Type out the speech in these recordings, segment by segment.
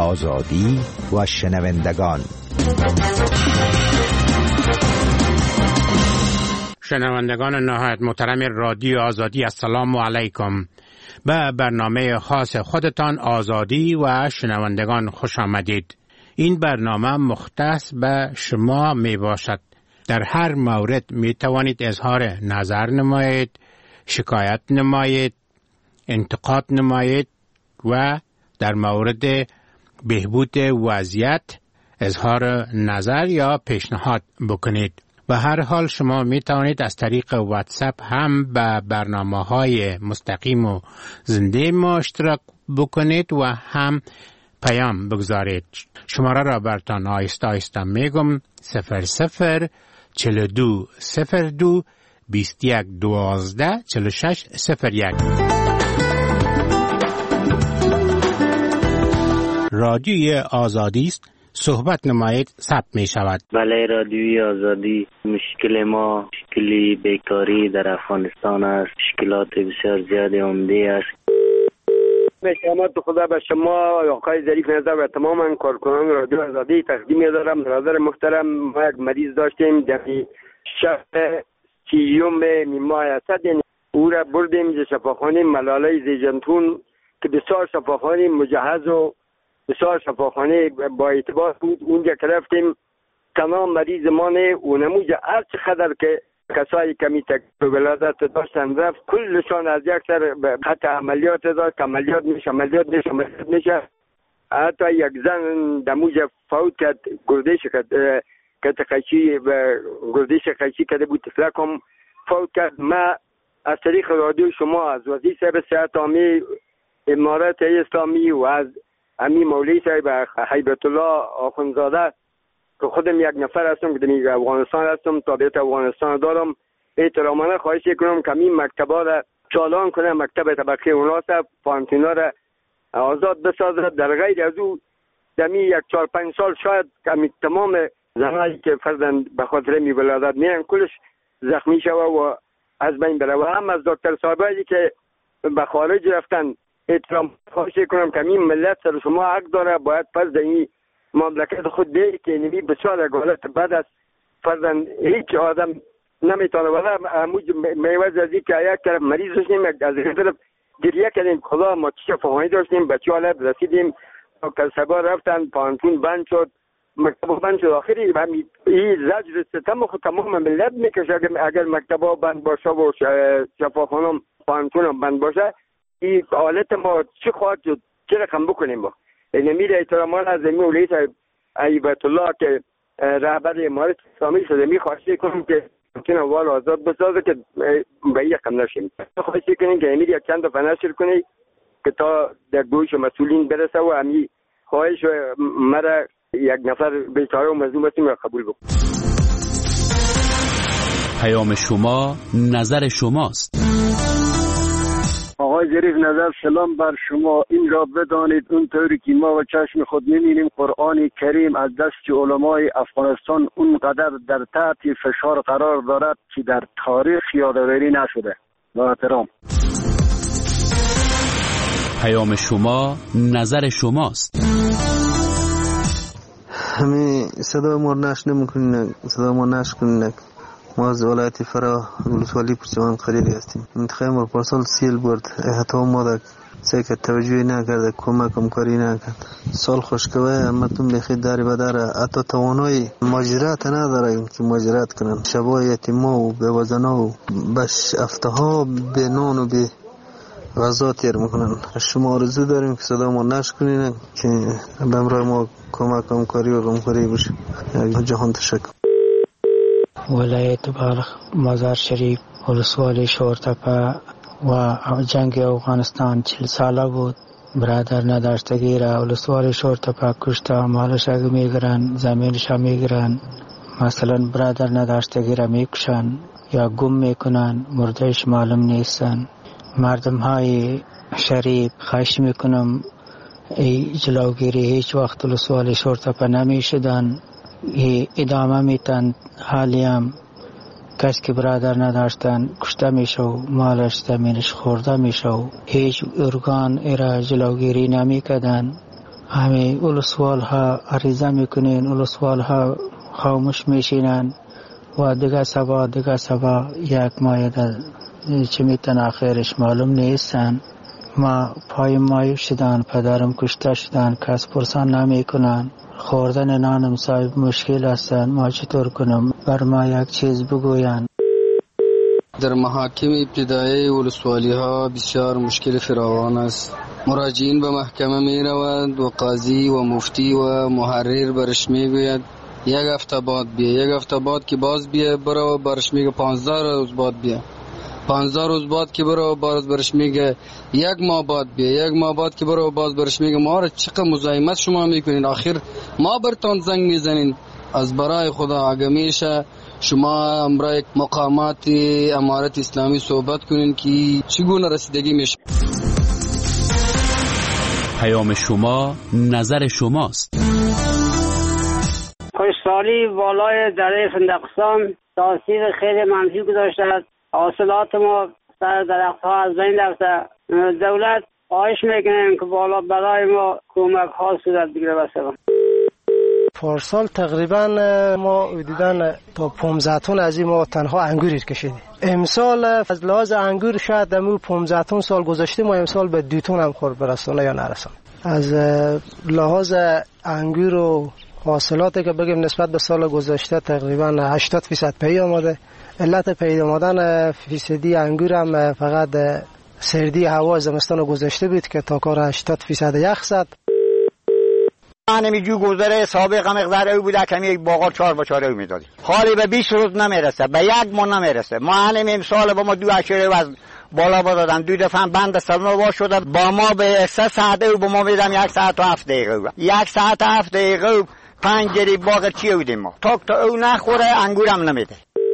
آزادی و شنوندگان. شنوندگان نهایت محترم رادیو آزادی، السلام علیکم. به برنامه خاص خودتان آزادی و شنوندگان خوش آمدید. این برنامه مختص به شما می باشد. در هر مورد می توانید اظهار نظر نمایید، شکایت نمایید، انتقاد نمایید و در مورد بهبود وضعیت اظهار نظر یا پیشنهاد بکنید. به هر حال شما می توانید از طریق واتساپ هم به برنامه‌های مستقیم و زنده ما اشتراک بکنید و هم پیام بگذارید. شماره را براتان آهسته آهسته میگم: 00 42 02 21 12 46 01. رادیوی آزادی است. صحبت نمایید، ثبت می شود. بله، رادیوی آزادی. مشکلی بیکاری در افغانستان است. مشکلات بسیار زیاد عمده است. شما خدا به شما آقای ظریف نظر و تمام کارکنان رادیو آزادی تقدیم می‌دارم. برادر محترم، ما یک مریض داشتیم در شب 30 ماه اسد، او را بردیم به شفاخانه ملاله زیجنتون که بسیار شفاخانه مجهز و بسیار شفاخانه با اعتبار بود. اونجا که رفتیم تمام مریض ما نه و نموز هر چقدر که کسایی کمی تکلیف ولادت داشتن رفت کلشان از یک سر خط عملیات داشت. عملیات میشه. حتی یک زن دموز فوت کرد، گردش کرد، گردش قیچی کرده بود، تفلک هم فوت کرد. ما از طریق رادیو شما از وزیر صاحب صحت عامی امارات اسلامی و از امی مولوی صاحب هیبت الله آخوندزاده که خودم یک نفر هستم که در افغانستان هستم، تابعیت افغانستان دارم، احترامانه خواهش کنم که این مکتبا را چالان کنه، مکتب طبقه اوناس پانتینا را آزاد بسازد. در غیر از او دمی یک 4-5 سال شاید که تمام زنایی که فرزن به خاطر می ولادت میرن کلش زخمی شوه و از بین بره. و هم از دکتر صاحبایی که به خارج رفتن احترام خواهش کنم که این ملت سر شما حق داره، باید پس در این مملکت خود بیایی که نمی بسیار اگالت بعد از فرزن هیچ آدم نمیتونه. ولی میوز از این که یک طرف مریض داشتیم، از این طرف گریه کردیم خدا ما چه فهانی داشتیم، بچه ها رسیدیم دکتر صاحبا رفتن، پانتون بند شد، مکتب بند شد. آخری این زجر ستم خود تمام ملت میکشه اگر مکتبا بند باشه و شفاخانم پانتونم بند باشه. این حالت ما چی خواهد شد، چه رقم بکنیم با نمیر احترامان از مولی صاحب هیبت الله که رهبر امارات اسلامی شده می خواهش کنم که ممکن اول آزاد بسازه که به این رقم نشیم. خواهش کنیم که امیر یک چند دفعه نشر کنی که تا در گوش مسئولین برسه و امی خواهش مرا یک نفر بیچاره و مظلوم هستیم را قبول بکن. پیام شما نظر شماست. آقای ظریف نظر، سلام بر شما. این را بدانید اونطوری که ما و چشم خود می‌بینیم قرآن کریم از دست علمای افغانستان اونقدر در تحت فشار قرار دارد که در تاریخ یادآوری نشده. با احترام. پیام شما نظر شماست. همین صدا ما نشکنن. ما از ولایت فرا ولسوالی پرچمان خریدی هستیم. انتخاب ما پارسال سیل برد. حتی ما در سکه توجهی نکرده، کمکم کاری نکرد. سال خوشکوه همتون بخیر داری بداره. حتی توانایی ماجرات نداره که ماجرات کنن. شبای یتیما و بیوزنا و بش افتها به نان و به غذا تیر میکنن. شما آرزو داریم که صدا ما نشکنین که بمرای ما کمکم کاری و غمخوری بشه. جهان تشکر. ولایت بلخ، مزار شریف، ولسوالی شورتپه و جنگ افغانستان 40 ساله بود. برادر نداشتگی را ولسوالی شورتپه کشته، مالش اگه میگرن، زمینش میگرن. مثلا برادر نداشتگی را میکشن یا گم میکنن، مردهش معلوم نیستن. مردم های شریف خواهش میکنم ای جلوگیری هیچ وقت ولسوالی شورتپه نمیشدن، ادامه میتن. حالی هم کس که برادر نداشتن کشته میشه و مالش زمینش خورده میشه و هیچ ارگان ایرا جلوگیری نمیکدن. همه اولسوال ها عریضه میکنین، اولسوال ها خاموش میشینن و دیگه سبا یک ماه چه میتن آخرش معلوم نیستن. ما پای مایو شدن، پدرم کشته شدن، کس پرسان نمی کنن. خوردن نانم صاحب مشکل هستن. ما چطور کنم؟ بر ما یک چیز بگوین. در محاکم ابتدایی ولسوالی ها بسیار مشکل فراوان است. مراجعین به محکمه می روند و قاضی و مفتی و محرر برش می گوید یک هفته بعد بیا، یک هفته بعد که باز بیا برو برش میگه 15 روز بعد بیا، 15 روز بعد که برو باز برش میگه یک ماه بعد بیا، یک ماه بعد که برو باز برش میگه ما را چقدر مزاحمت شما میکنین، آخر ما برتان زنگ میزنین. از برای خدا اگه میشه شما امرای مقامات امارت اسلامی صحبت کنین که چگونه رسیدگی میشه. پیام شما نظر شماست. خوشحالی والای دره فندقستان تاثیر خیلی منفی گذاشته است. حاصلات ما سر درخت ها از بین رفته. دولت خواهش میکنیم که بالا برای ما کمک ها صورت بگیره. بسیار پارسال تقریبا ما دیدن تا 15 تن از این ما تنها انگور کشیدیم. امسال از لحاظ انگور شاید دمو 15 تن سال گذشته ما امسال به 2 تن هم خورد برسونه یا نرسونه. از لحاظ انگور و حاصلاتی که بگیم نسبت به سال گذشته تقریبا 80% پی آمده. علت پی آمدن فیصدی انگور هم فقط سردی هوا زمستان گذشته بود که تا کار 80% یخ زد. همین جو گذره سابق مقدار او بوده که یک باغ 4 با 4 میدادیم. حالی به 20 روز نمیرسه، به یک ماه نمیرسه. ما همین امسال با ما 2 اشاره از بالا دادن، 2 دفعه بند سلمو وا شده. با ما به 3 ساعت او با ما میدم 1 ساعت و 7 دقیقه. 1 ساعت و 7 دقیقه 5 جریب باغ چی بودیم ما. تا او نخوره انگورم نمیده.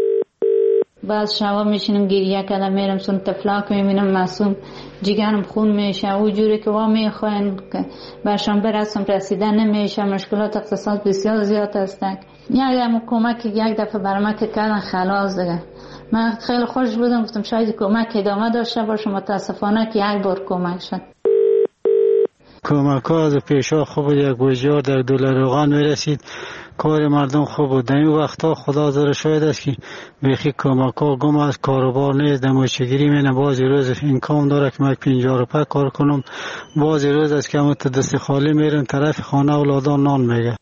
بعد شبا میشینم گریه کردم، میرم سون تفلاک میبینم معصوم جگرم خون میشه. او جوری که وا میخواین که برشان برسم رسیدن نمیشه. مشکلات اقتصاد بسیار زیاد هستند. یک کمک یک دفعه برام که کردن خلاص دیگه. من خیلی خوش بودم، گفتم شاید کمک ادامه داشته باشه. متاسفانه که یک بار کمک شد. کمک ها از پیشا خوب بود. یک گوجه در دلار روغن میرسید، کار مردم خوب بود. در این وقتا خدا زر شاید است که بیخی کمک ها گم است، کاروبار نیست. دموچگیری مینه بعضی روز امکان داره که من 50 روپیه کار کنم، بعضی روز است که همون دست خالی میرم طرف خانه اولادان نان میگه.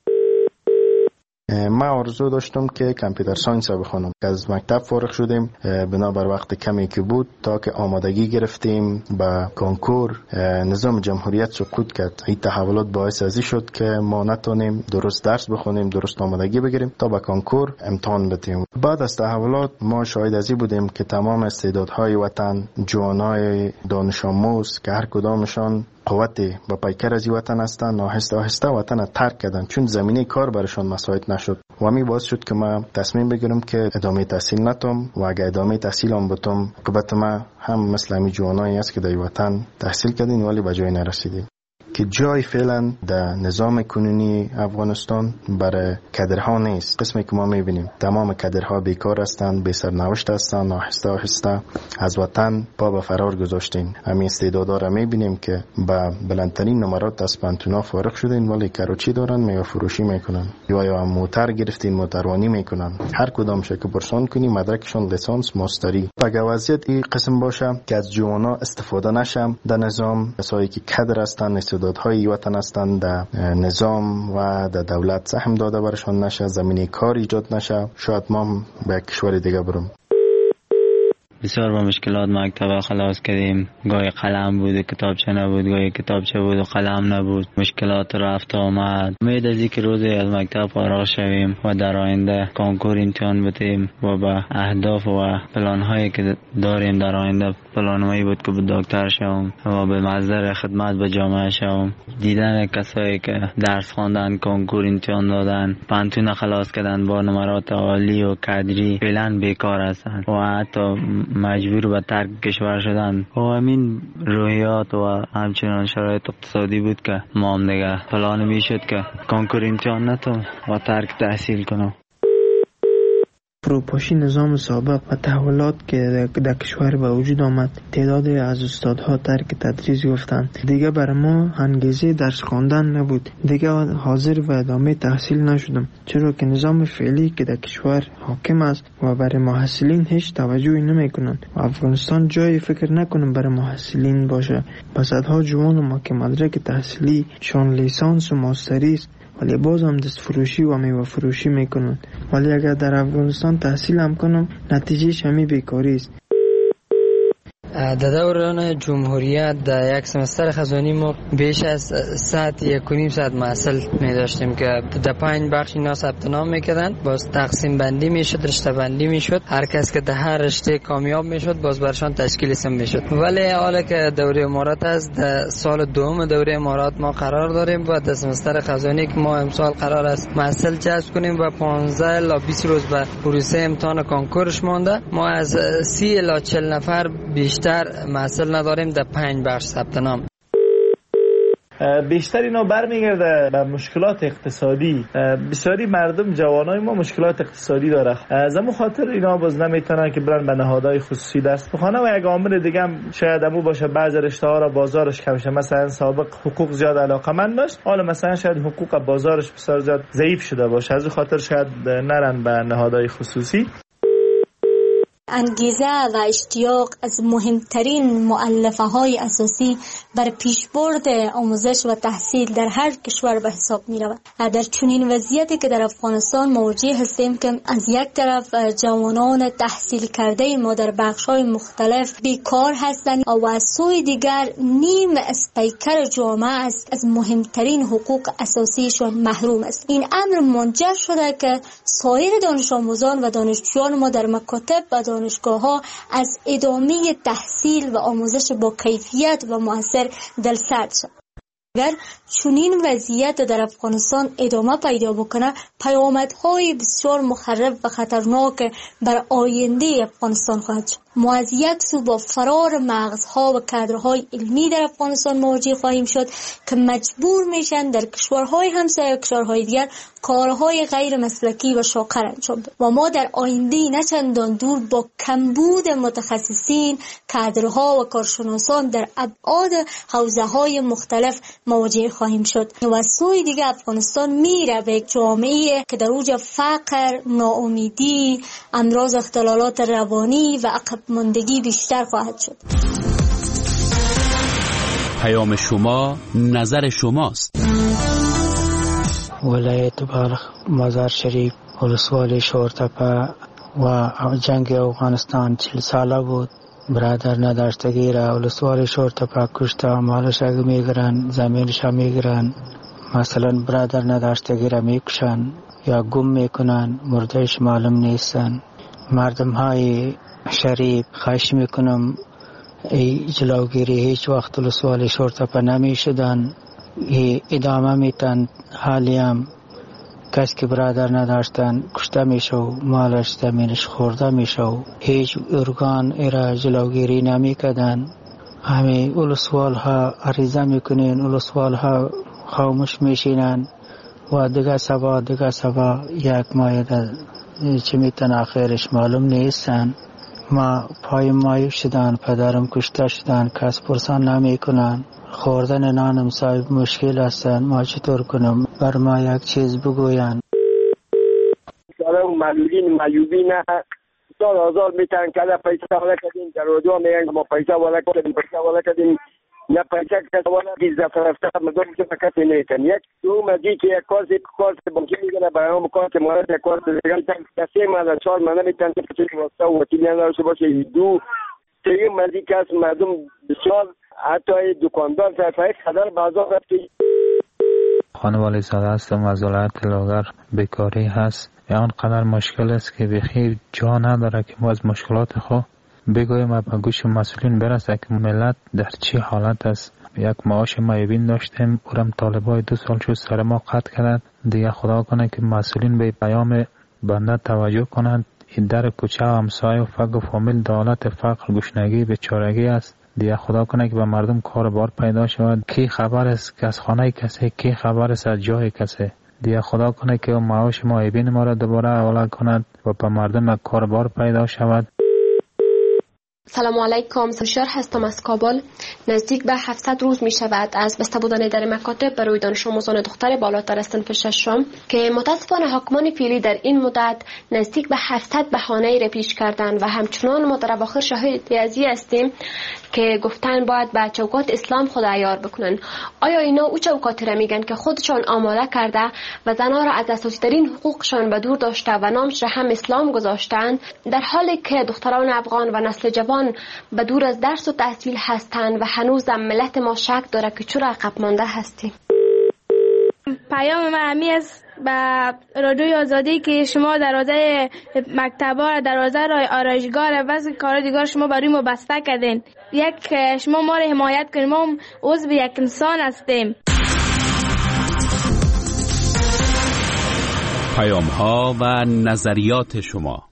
من آرزو داشتم که کامپیوتر ساینس بخونم. از مکتب فارغ شدیم، بنابر وقت کمی که بود تا که آمادگی گرفتیم به کنکور، نظام جمهوریت سقوط کرد. این تحولات باعث ازی شد که ما نتونیم درست درس بخونیم، درست آمادگی بگیریم تا به کنکور امتحان بدیم. بعد از تحولات ما شاهد ازی بودیم که تمام استعدادهای وطن، جوانای دانش آموز که هر کدامشان قوتی با پیکر از وطن هستند، آهسته آهسته وطن را ترک کردن چون زمینه کار برشان مساعد نشد. و همین باعث شد که من تصمیم بگیرم که ادامه تحصیل نتم و اگه ادامه تحصیل هم بتم عاقبت ما هم مثل همین جوانایی است که در وطن تحصیل کردین ولی به جای نرسیدیم. که جای فعلا در نظام کنونی افغانستان برای کادرها نیست. قسمی که ما میبینیم تمام کادرها بیکار هستند، بی سرنوشت هستند، آهسته آهسته از وطن پا به فرار گذاشتین. همین استعدادا را میبینیم که با بلندترین نمرات از پانتونا فارغ شدین ولی کاروچی دارن، میوه فروشی میکنن یا موتر گرفتین، موتروانی میکنن. هر کدام که پرسان کنی مدرکشون لیسانس ماستری. اگه وضعیت این قسم باشه که از جوانا استفاده نشم در نظام، کسایی که کادر هستند، استعدادهای وطن هستند، در نظام و در دولت سهم داده برشان نشه، زمینه کار ایجاد نشه، شاید ما به کشور دیگه برم. بسیار با مشکلات مکتب خلاص کردیم. گاهی قلم بود و کتابچه نبود، گاهی کتابچه بود و قلم نبود. مشکلات رفت آمد. امید از اینکه روزی از مکتب فارغ شویم و در آینده کنکور امتحان بدیم و به اهداف و پلان‌هایی که داریم در آینده، پلان‌هایی بود که به دکتر شوم و به مصدر خدمت به جامعه شوم. دیدن کسایی که درس خواندن، کنکور امتحان دادن، پانتون خلاص کردن با نمرات عالی و کادری، فعلا بیکار هستند و حتی مجبور به ترک کشور شدن. و همین روحیات و همچنان شرایط اقتصادی بود که ما هم دیگه پلان میشد که کنکور امتحان نتم و ترک تحصیل کنم. فروپاشی نظام سابق و تحولات که در کشور به وجود آمد، تعدادی از استادها ترک تدریس گفتند. دیگه برای ما انگیزه درس خواندن نبود. دیگه حاضر و ادامه تحصیل نشدم، چرا که نظام فعلی که در کشور حاکم است و برای محصلین هیچ توجهی نمیکنند و افغانستان جای فکر نکنم برای محصلین باشه. پس صدها جوان ما که مدرک تحصیلی شان لیسانس و ماستری است، ولی باز هم دست فروشی و میوه فروشی میکنن. ولی اگر در افغانستان تحصیل هم کنم، نتیجهش همی بیکاری است. در دوران جمهوریت در یک سمستر خزانی ما بیش از ساعت 1.5 ساعت محصل می داشتیم که در 5 بخش اینا ثبت نام میکردن، باز تقسیم بندی میشد، رشته بندی میشد، هر کس که در هر رشته کامیاب میشد باز برشان تشکیل اسم میشد. ولی حالا که دوره امارات است، در سال دوم دوره امارات ما قرار داریم و در سمستر خزانی که ما امسال قرار است محصل جذب کنیم و 15 الی 20 روز به پروسه امتحان کنکورش مانده. ما از 30 الی 40 نفر بیشتر محصل نداریم در 5 بخش ثبت نام. بیشتر اینا برمیگرده به مشکلات اقتصادی. بسیاری مردم جوانای ما مشکلات اقتصادی داره، از همون خاطر اینا باز نمیتونن که برن به نهادهای خصوصی دست بخونه. و یک عامل دیگه هم شاید همون باشه، بعضی رشته ها را بازارش کم شه. مثلا سابق حقوق زیاد علاقمند داشت، حالا مثلا شاید حقوق بازارش بسیار زیاد ضعیف شده باشه، از اون خاطر شاید نرن به نهادهای خصوصی. انگیزه و اشتیاق از مهمترین مؤلفه های اساسی بر پیشبرد آموزش و تحصیل در هر کشور به حساب می رود. در چنین وضعیتی که در افغانستان مواجه هستیم که از یک طرف جوانان تحصیل کرده ما در بخش های مختلف بیکار هستند و از سوی دیگر نیم از پیکر جامعه است از مهمترین حقوق اساسیشان محروم است. این امر منجر شده که سایر دانش آموزان و دانشجویان ما در مکاتب و دانشگاه‌ها از ادامه تحصیل و آموزش با کیفیت و مؤثر دلسرد شد. اگر چنین وضعیت در افغانستان ادامه پیدا بکنه، پیامدهای بسیار مخرب و خطرناک بر آینده افغانستان خواهد شد. ما از یک سو با فرار مغزها و کادرهای علمی در افغانستان مواجه خواهیم شد که مجبور میشن در کشورهای همسایه و کشورهای دیگر کارهای غیر مسلکی و شاقر انجام بدن و ما در آینده نه چندان دور با کمبود متخصصین، کادرها و کارشناسان در ابعاد حوزه‌های مختلف مواجه خواهیم شد و از سوی دیگر افغانستان میره به یک جامعه که در اوج فقر، ناامیدی، امراض، اختلالات روانی و عقب ماندگی بیشتر خواهد شد. پیام شما، نظر شماست. ولایت بلخ، مزار شریف، ولسوالی شورتپه و جنگ افغانستان 40 ساله بود. برادر نداشتگی را ولسوالی شورتپه کشته، مالش اگه میگرن، زمینش هم میگرن. مثلا برادر نداشتگی را میکشن یا گم میکنن، مردهش معلوم نیستن. مردم های شریف خواهش میکنم ای جلوگیری هیچ وقت ولسوالی شورتپه نمیشدن، ادامه میتن. حالی هم کس که برادر نداشتن کشته میشه و مالش زمینش خورده میشه و هیچ ارگان ایرا جلوگیری نمیکدن. همه ولسوال ها عریضه میکنین، ولسوال ها خاموش میشینن و دیگه سبا یک ماه چه میتن آخرش معلوم نیستن. ما پای مایو شدن، پدرم کشته شدن، کس پرسان نمی کنن. خوردن نانم صاحب مشکل هستن، ما چطور کنم؟ بر ما یک چیز بگوین. سلام معلولین معیوبین سال آزار میتن که پیسه والا کردیم، در رادیو میگن ما پیسه والا کردیم نه پیسه کس والا بیز دفعه رفته مدام که فقط نیتن. یک دو مزی که یک کارت بانکی میگنه برای هم کارت مالت یک کارت دیگه کسی مالا 4 ماه نمیتن که چیزی واسه و وکیل نداشته باشه. دو سه مزی که از مردم بسیار حتی دکاندار صرفه خدر بازار رفت. خانوالی زاده هستم از ولایت لاغر. بیکاری هست آنقدر مشکل است که بخیر جا نداره که ما از مشکلات خود بگویم و به گوش مسئولین برسه که ملت در چی حالت است. یک معاش معیوبین داشتیم، اورم طالبای 2 سال شد سر ما قطع کردند. دیگه خدا کنه که مسئولین به پیام بنده توجه کنند. این در کوچه و همسایه و فقر و فامیل دولت فقر گشنگی بیچارگی است. دیگه خدا کنه که به مردم کار بار پیدا شود. کی خبر است که از خانه کسی، کی خبر است از جای کسی. دیگه خدا کنه که معاش معیبین ما را دوباره حواله کند و به مردم کاربار پیدا شود. سلام علیکم، سرشار هستم از کابل. نزدیک به 700 روز می شود از بسته بودن در مکاتب برای دانش آموزان دختر بالاتر از صنف ششم که متاسفانه حاکمان فعلی در این مدت نزدیک به 700 بهانه را پیش کردند و همچنان ما در اواخر شاهد ازی هستیم که گفتن باید به چوکات اسلام خود عیار بکنن. آیا اینا او چوکاتی را میگن که خودشان آماده کرده و زنها را از اساسی ترین حقوقشان به دور داشته و نامش را هم اسلام گذاشتند، در حالی که دختران افغان و نسل جوان به دور از درس و تحصیل هستند و هنوز ملت ما شک داره که چرا عقب مانده هستیم. پیام من همی است به رادیوی آزادی که شما دروازه مکتبا، دروازه آرایشگاه و کار دیگر شما برای ما بسته کردین. یک شما ما را حمایت کنید، ما عضو یک انسان هستیم. پیام ها و نظریات شما.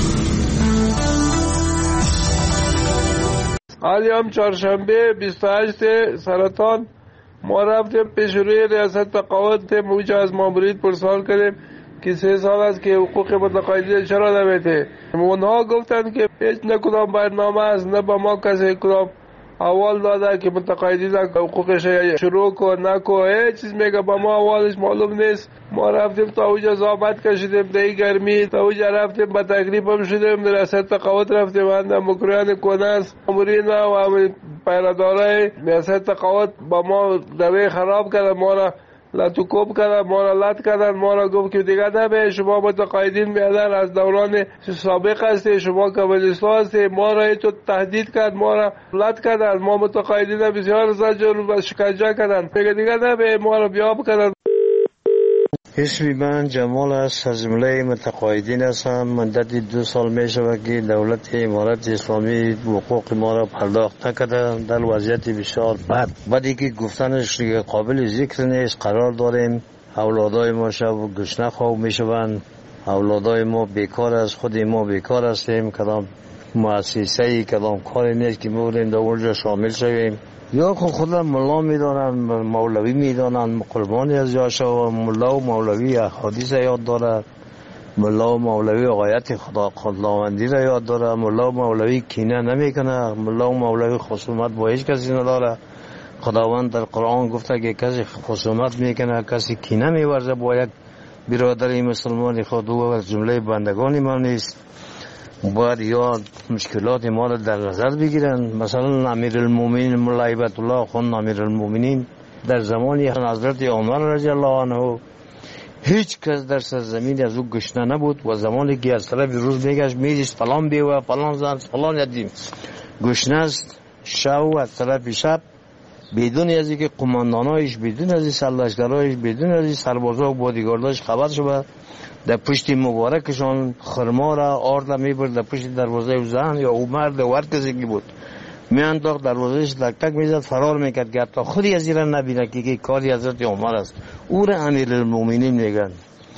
حالی چهارشنبه 28 سرطان ما رفتیم پیش روی ریاست تقاعد موجه از مامورین پرسان کردیم که 3 سال است که حقوق متقاعدین چرا نمیده. اونها گفتند که هیچ نه کدام برنامه است، نه با ما کسی کدام اول داده که متقاعدین حقوقش شروع کن نکن، هیچ چیز میگه با ما اولش معلوم نیست. ما رفتیم تا اوجا زحمت کشیدیم در گرمی، تا اوجا رفتیم با تکلیف هم شدیم، در ریاست تقاعد رفتیم اند مکریان کناس مامورین و پیرادارای ریاست تقاعد با ما دوی خراب کرد، ما را لطوکوب کردن، ما را لط کردن، ما را گفت که دیگه نبه شما متقاعدین میادن از دوران سابق هستی، شما کمونیستا هستی، ما را تو تهدید کرد، ما را لط کردن، ما متقاعدین بسیار زجر و شکنجه کردن، دیگه نبه ما را بیاب کردن. اسمی من جمال است، از جمله متقاعدین هستم. مدت 2 سال می شود که دولت امارت اسلامی حقوق ما را پرداخت نکرده، در وضعیت بسیار بد. بعدی که گفتنش قابل ذکر نیست. قرار داریم اولادای ما شب گشنه خواب می شوند، اولادای ما بیکار است، خود ما بیکار هستیم، کدام مؤسسه‌ای کدام کاری نیست که بودیم در اونجا شامل شویم. یا خودم ملا میدانن، مولوی میدانن، قربانی از جاشا، ملا و مولوی احادیث یاد داره، ملا و مولوی آیت خداوندی را یاد داره، ملا و مولوی کینه نمیکنه، ملا و مولوی خصومت با هیچ کسی نداره. خداوند در قرآن گفته که کسی خصومت میکنه، کسی کینه میورزه با یک برادر مسلمان خود، او از جمله بندگان ما نیست. باید یا مشکلات ما را در نظر بگیرن. مثلا امیرالمومنین مولا هیبت الله خان امیرالمومنین در زمانی حضرت عمر رضی الله عنه هیچ کس در سرزمین از او گشنه نبود و زمانی که از طرف روز میگشت میدیست فلان بیوه فلان زن فلان یدیم گشنه است، شب از طرف شب بدون از اینکه قماندانایش، بدون از این سرلشکرایش، بدون از این سربازا و بادیگارداش خبر شده، در پشت مبارکشان خرما را آرد میبرد در پشت دروازه او زن یا او مرد و هر کسی که بود میانداخت دروازهش تک تک میزد، فرار میکرد که حتی خودی از این را نبینه که کاری حضرت عمر است. او را امیرالمومنین میگن.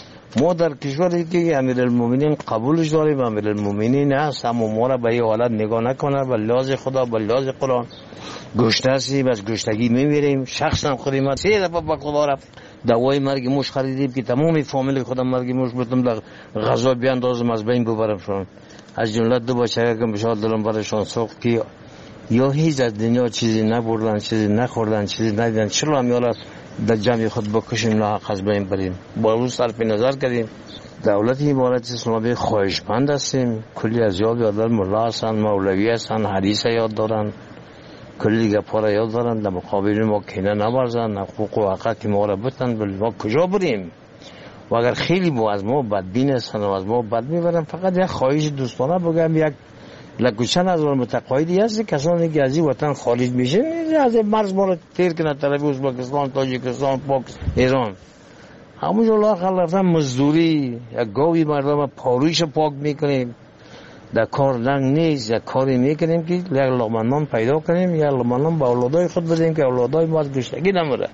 ما در کشوری که امیرالمومنین قبولش داریم، امیرالمومنین هست، اما ما را به این حالت نگاه نکنه. به لحاظ خدا، به لحاظ قرآن گشته هستیم، از گشتگی میمیریم. شخصا خودم من 3 دفعه به خدا رفت دوای مرگ موش خریدیم که تمام فامیل خودم مرگ موش بودم در غذا بیاندازم از بین ببرمشون. از جمله 2 بچه که بشار دلم برشان سوخت که یا هیچ از دنیا چیزی نبردن، چیزی نخوردن، چیزی ندیدن، چرا هم یالا در جمع خود بکشیم ناحق از بین بریم. با روز صرف نظر کردیم. دولت امارت اسلامی خواهشمند هستیم. کلی از یاد یادر ملا هستن، مولوی هستن، حدیث یاد دارن، کلی گپا را یاد دارن. در مقابل ما کینه نورزن، حقوق و حقوق ما را بتن. بل ما کجا بریم؟ و اگر خیلی با از ما بدبین هستن و از ما بد میبرن، فقط یک خواهش دوستانه بگم، یک لکوچن از متقاعدی هست کسانی که از این وطن خارج میشه از مرز ما را تیر کنه، طرف ازبکستان، تاجیکستان، پاکستان، ایران، همونجا لااقل رفتن مزدوری، یک گاوی مردم پارویش پاک میکنیم، در کار لنگ نیست، یک کاری میکنیم که یک لقمه نان پیدا کنیم، یک لقمه نان به اولادای خود بدیم که اولادای ما از گشتگی نمره.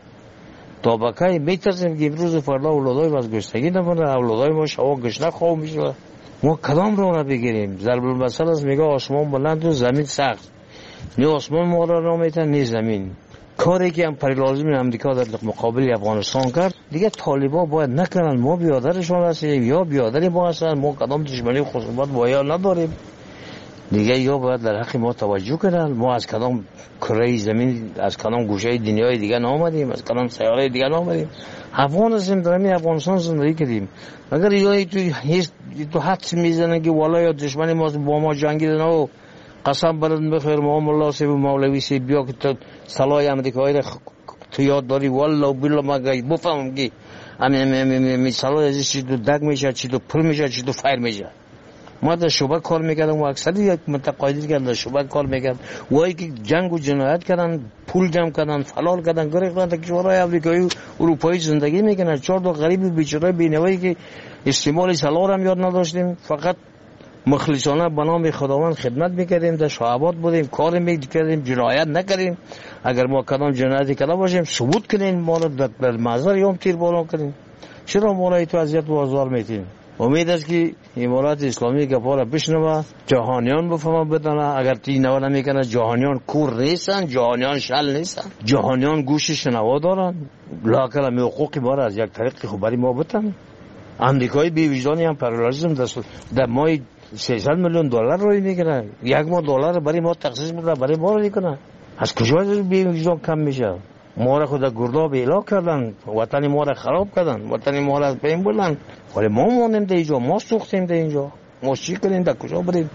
طبقه میترسیم که امروز و فردا اولادای ما از گشتگی نمره، اولادای ما شوا گشنه خواب میشه. ما کدام رو را بگیریم؟ ضرب المثل است، میگه آسمان بلند و زمین سخت. نه آسمان ما را میتن نه زمین. کاری که امپریالیسم امریکا در مقابل افغانستان کرد دیگه طالبا باید نکنن. ما بیادرشون هستیم یا بیادر ما هستن، ما کدام دشمنی خصوصیت با یا نداریم دیگه، یا باید در حق ما توجه کنن. ما از کدام کره زمین، از کدام گوشه دنیای دیگه نآمدیم، از کدام سیاره دیگه نآمدیم. افغان هستیم، در همین افغانستان زندگی کردیم. اگر یا تو حدس میزنن که والا یا دشمنی ما با ما جنگیدن و قسم برد بخیر ما ملا سی و مولوی سی بیا که تو سلای امریکایی را تو یاد داری والله بالله ما بفهمم که همین سلای ازش چی تو دگ میشه، چی تو پل میشه، چی تو فایر میشه. ما در شعبه کار میکردم و اکثری یک متقاعدی که در شعبه کار میکرد وایی که جنگ و جنایت کردن، پول جمع کردن، فلال کردن، گریختن تا کشورهای آمریکایی و اروپایی زندگی میکنن. 4 تا غریب بیچاره بینوایی که استعمال سلاح هم یاد نداشتیم، فقط مخلصانه به نام خداوند خدمت میکردیم، در شعبات بودیم، کار میکردیم، جنایت نکردیم. اگر ما کدام جنایتی کرده باشیم ثبوت کنین، ما را در محضر یوم تیر بالا کنین. چرا ما را تو اذیت و آزار میتین؟ امید است که امارات اسلامی گپا بشنوه، جهانیان بفهمن بدانه. اگر تی نوا نمیکنه جهانیان کور نیستن، جهانیان شل نیستن، جهانیان گوش شنوا دارن. لاکل می حقوقی ما را از یک طریق خبری ما بتن. امریکایی بی وجدانی هم پروالیزم در ماه 300 میلیون دلار روی میکنه. 1 ماه دلار برای ما تخصیص میکنه، برای ما رو میکنه. از کجا بی وجدان کم میشه؟ ما را خود گرداب ایلا کردن، وطن ما را خراب کردن، وطن ما را از بین بردن. ولی ما مانیم در اینجا، ما سوختیم در اینجا. ما چی کنیم؟ در کجا بریم؟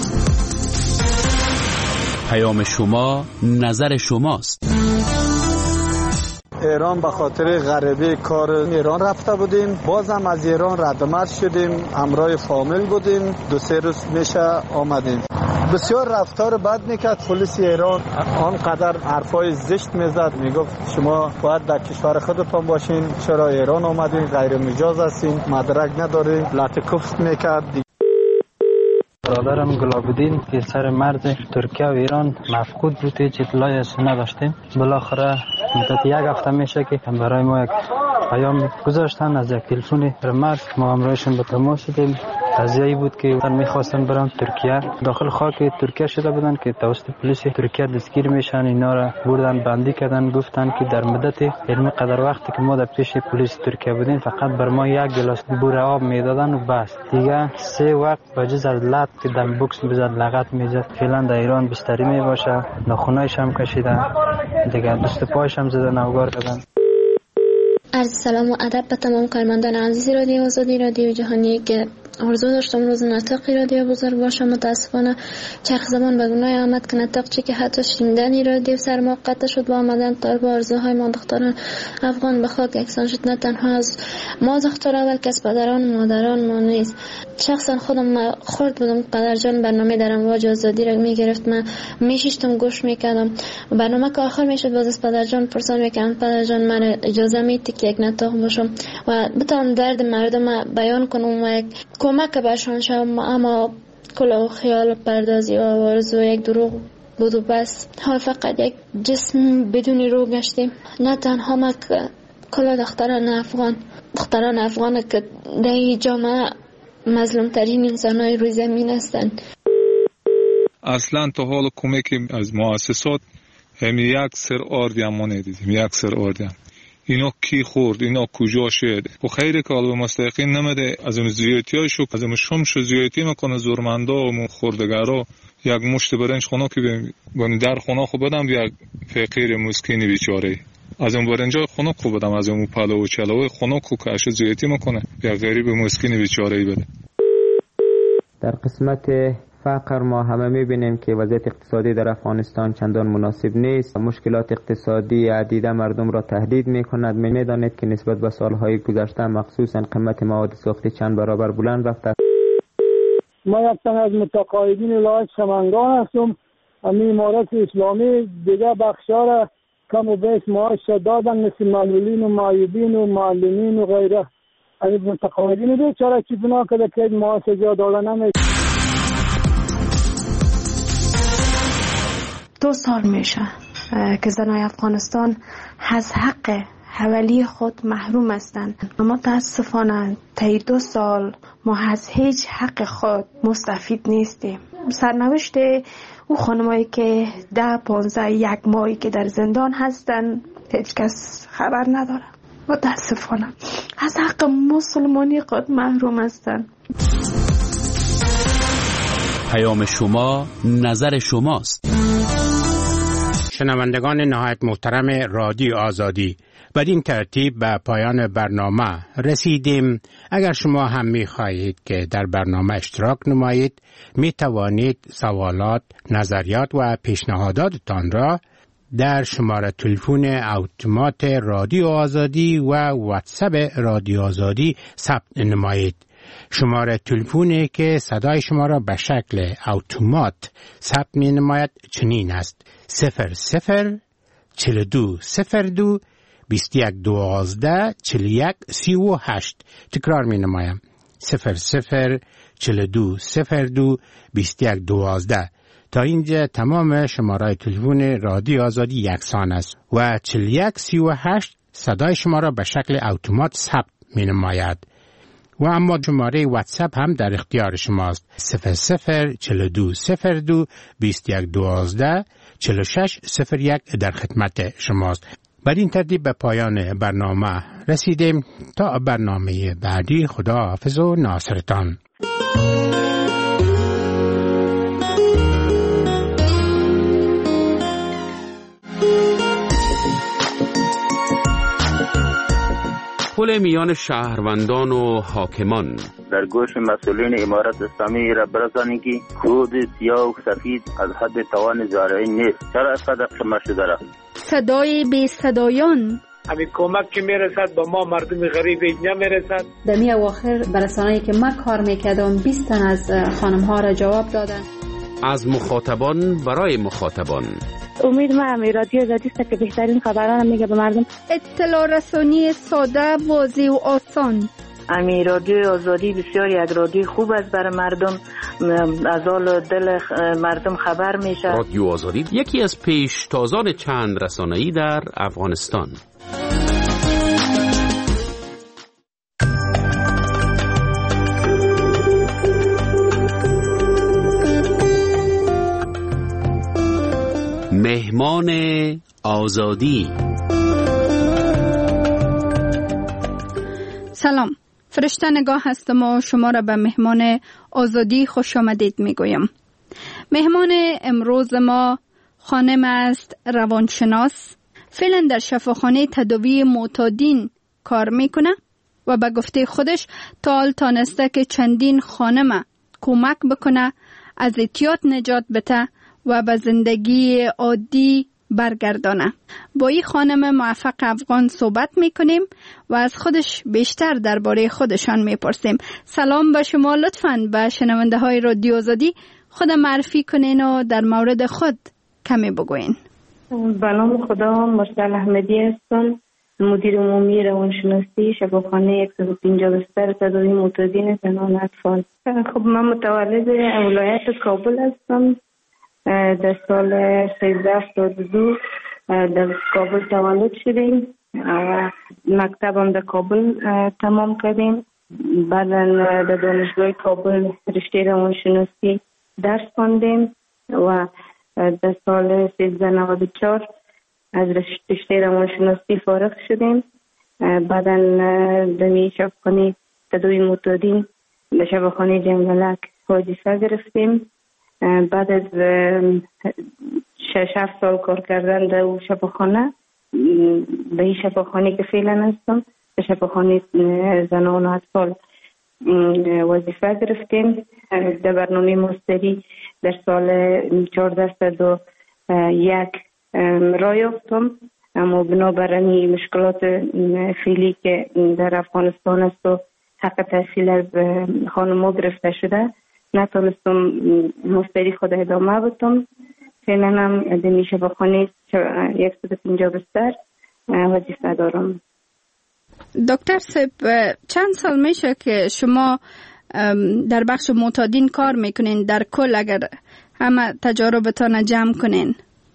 پیام شما نظر شماست. ایران به خاطر غریبه کار ایران رفته بودیم، بازم از ایران ردمرد شدیم، همراه فامیل بودیم، 2-3 روز میشه آمدیم. بسیار رفتار بد میکرد پلیس ایران، آنقدر حرفای زشت میزد، میگفت شما باید در کشور خودتان باشین، چرا ایران آمدین، غیر مجاز هستین، مدرک ندارین، لطکفت میکرد. برادرم گلاب‌الدین که سر مرز ترکیه و ایران مفقود بود، هیچ اطلاعی از نداشتیم. بالاخره مدت 1 هفته میشه که برای ما یک پیام گذاشتن از یک تلفن مرز، ما همراهشون به تماس شدیم. قضیه‌ای بود که میخواستن برن ترکیه، داخل خاک ترکیه شده بودن که توسط پلیس ترکیه دستگیر میشن. اینا را بردن بندی کردن، گفتن که در مدت علمی قدر وقتی که ما در پیش پلیس ترکیه بودیم فقط بر ما 1 گلاس بوره آب میدادن و بس، دیگه 3 وقت بجز از لط که دم بوکس بزد، لغت میزد. فعلا در ایران بستری میباشه، ناخونایش هم کشیدن، دیگه دست پایش هم زدن، اوگار کردن. عرض سلام و ادب به تمام کارمندان عزیز رادیو آزادی، رادیو جهانی که آرزو داشتم روز نطقی رادیو بزرگ باشه. متاسفانه چرخ زمان به گناه آمد که نطق چی که حتی شنیدنی رادیو سر ما قطع شد. با آمدن طالب آرزوهای ما دختران افغان به خاک یکسان شد، نه تنها از ما دختران بلکه از پدران و مادران ما نیز. شخصا خودم خورد بودم پدر جان برنامه در امواج آزادی را میگرفت، من میشیشتم گوش میکردم. برنامه که آخر میشد باز از پدر جان پرسان میکردم پدر جان من اجازه میدی که یک نطق باشم و بتونم درد مردم بیان کنم و یک کمک برشان شدم. اما کل خیال پردازی و آرزو یک دروغ بود و بس. حال فقط یک جسم بدون روح گشتیم. نه تنها ما که کل دختران افغان که در این جامعه مظلوم ترین انسان های روی زمین هستند. اصلا تا حال کمک از مؤسسات هم 1 سر آردی هم ما ندیدیم. 1 سر آردی هم. اینا کی خورد، اینا کجا شد؟ و خیره که علوه مستقیم نمده از این زیادی های شو، از این شمش زیادی میکنه زورمنده و خوردگارا. یک مشت برنج خونه که بهم در خونه خوب بدم، یک فقیر مسکینی بیچاره از اون برنجای خونه خوب بدم، از اون پلو و چلوی خونه کو که اش زیادی میکنه، یک غریب مسکینی بیچاره بده. در قسمت فقر ما همه میبینیم که وضعیت اقتصادی در افغانستان چندان مناسب نیست. مشکلات اقتصادی عدیده مردم را تهدید میکند. میدانید که نسبت به سالهای گذشته مخصوصا قیمت مواد ساختی چند برابر بلند رفته. ما یک تن از متقاعدین ولایت سمنگان هستم. همین امارات اسلامی دیگه بخشا را کم و بیش معاش دادن، مثل معلولین و معیوبین و معلمین و غیره. همین متقاعدین بیچاره چی بنا کرده که معاش جا داده نمیشه. 2 سال میشه که زنای افغانستان از حق حوالی خود محروم هستند. اما متاسفانه طی 2 سال ما از هیچ حق خود مستفید نیستیم. سرنوشت او خانمایی که 10-15 یک ماهی که در زندان هستن هیچ کس خبر نداره. متاسفانه از حق مسلمانی خود محروم هستند. پیام شما نظر شماست. شنوندگان نهایت محترم رادیو آزادی، بدین ترتیب به پایان برنامه رسیدیم. اگر شما هم می خواهید که در برنامه اشتراک نمایید، می توانید سوالات، نظریات و پیشنهاداتتان را در شماره تلفن اتومات رادیو آزادی و واتساپ رادیو آزادی ثبت نمایید. شماره تلفنی که صدای شما را به شکل اتومات ثبت می نماید چنین است: 004202 2112 4138. تکرار می نمایم: 004202 2112. تا اینجا تمام شماره تلفن رادیو آزادی یکسان است و 4138 صدای شما را به شکل اتومات ثبت می نماید. و اما شماره واتساپ هم در اختیار شماست: 004202 2112 4601 در خدمت شماست. بر این ترتیب به پایان برنامه رسیدیم. تا برنامه بعدی، خدا حافظ و ناصرتان. پل میان شهروندان و حاکمان. در گوش مسئولین امارت اسلامی را برسانید که خود سیاه و سفید از حد توان زارعین نیست. چرا اینقدر کم شده را؟ صدای بی صدایان. همین کمک که میرسد با ما مردم غریب اینجا میرسد. دمی اواخر برسانه‌ای که من کار میکردم 20 تن از خانم ها را جواب دادن. از مخاطبان برای مخاطبان. امید ما رادیو آزادی است که بهترین خبران میگه به مردم. اطلاع رسانی ساده، واضح و آسان. رادیو آزادی بسیار یک رادیو خوب است برای مردم، از حال دل مردم خبر میشه. رادیو آزادی یکی از پیشتازان چند رسانه‌ای در افغانستان. مهمان آزادی. سلام، فرشته نگاه هستم و شما را به مهمان آزادی خوش آمدید میگویم. مهمان امروز ما خانم است، روانشناس، فعلا در شفاخانه تداوی معتادین کار میکنه و به گفته خودش تا حال تانسته که چندین خانم کمک بکنه، از اعتیاد نجات بده و به زندگی عادی برگردانه. با این خانم موفق افغان صحبت میکنیم و از خودش بیشتر درباره خودشان میپرسیم. سلام به شما، لطفاً به شنونده های رادیو آزادی خود معرفی کنین و در مورد خود کمی بگوین. به نام خدا، مرسل احمدی هستم، مدیر عمومی روانشناسی شفاخانه 150 بستر تداوی معتادین زنان و اطفال. خب من متولد ولایت کابل هستم. در سال 1372 در کابل تولد شدیم و مکتبم در کابل تمام کردیم. بعدا در دانشگاه کابل رشته روانشناسی درس خواندیم و در سال 1394 از رشته روانشناسی فارغ شدیم. بعدا در شفاخانه تداوی معتادین در شفاخانه جنگلک وظیفه گرفتیم. بعد از 6-7 سال کار کردن در شفاخانه، به این شفاخانه که فعلا هستم، به شفاخانه زنان و اطفال وظیفه گرفتیم. در برنامه ماستری در سال 1401 راه یافتم، اما بنابراین مشکلات فعلی که در افغانستان است و حق تحصیل از خانم‌ها گرفته شده، نتونستم ماستری خود ادامه بدم. فعلا هم در شفاخانه 150 بستر وظیفه دارم. دکتر صاحب، چند سال میشه که شما در بخش معتادین کار میکنین؟ در کل اگر همه تجاربتان جمع کنین.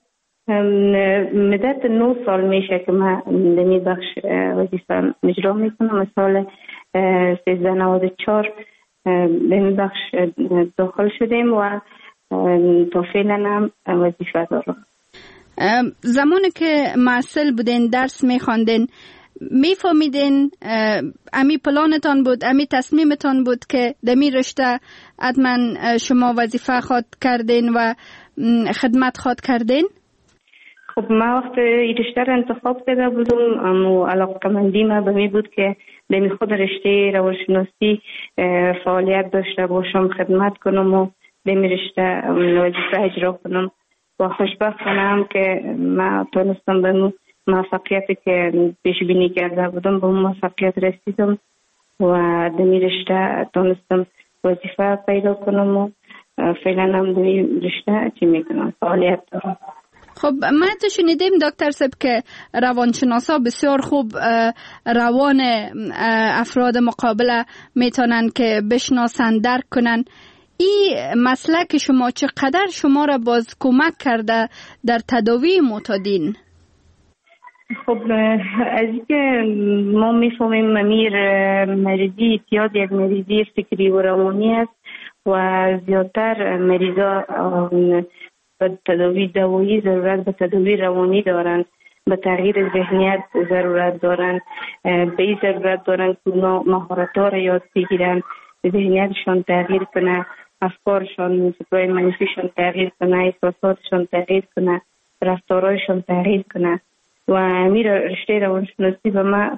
مدت 9 سال میشه که من در این بخش وظیفه اجرا میکنم. از سال 1394 به این بخش داخل شدیم و تا فعلا هم وظیفه دارم. زمانی که معسل بودین درس میخواندین میفهمیدین امی پلانتان بود، امی تصمیمتان بود که دمی رشته حتما شما وظیفه خواد کردین و خدمت خواد کردین؟ خب من وقت این رشته را انتخاب کرده بودم اما علاقه‌مندی من به می بود که به خود رشته روانشناسی فعالیت داشته باشم، خدمت کنم و به می رشته وظیفه اجرا کنم و خوشبختانم که من تونستم به موفقیتی که پیش بینی کرده بودم به موفقیت رسیدم و به می رشته تونستم وظیفه پیدا کنم و فعلا هم به رشته چی میکنم فعالیت دارم. خب ما تو شنیدیم دکتر صاحب که روانشناسا بسیار خوب روان افراد مقابله میتونن که بشناسن، درک کنن. این مسلک شما چقدر شما را باز کمک کرده در تداوی معتادین؟ خب از اینکه ما میفهمیم مریضی اعتیاد یک مریضی فکری و روانی است و زیادتر مریضا به تداوی دوایی ضرورت به تداوی روانی دارند، به تغییر ذهنیت ضرورت دارند، به این ضرورت دارند که مهارت‌ها را یاد بگیرند، ذهنیتشان تغییر کنه، افکارشان فکرهای منفیشان تغییر کنه، احساساتشان تغییر کنه، رفتارهایشان تغییر کنه و امیر رشته روانشناسی به ما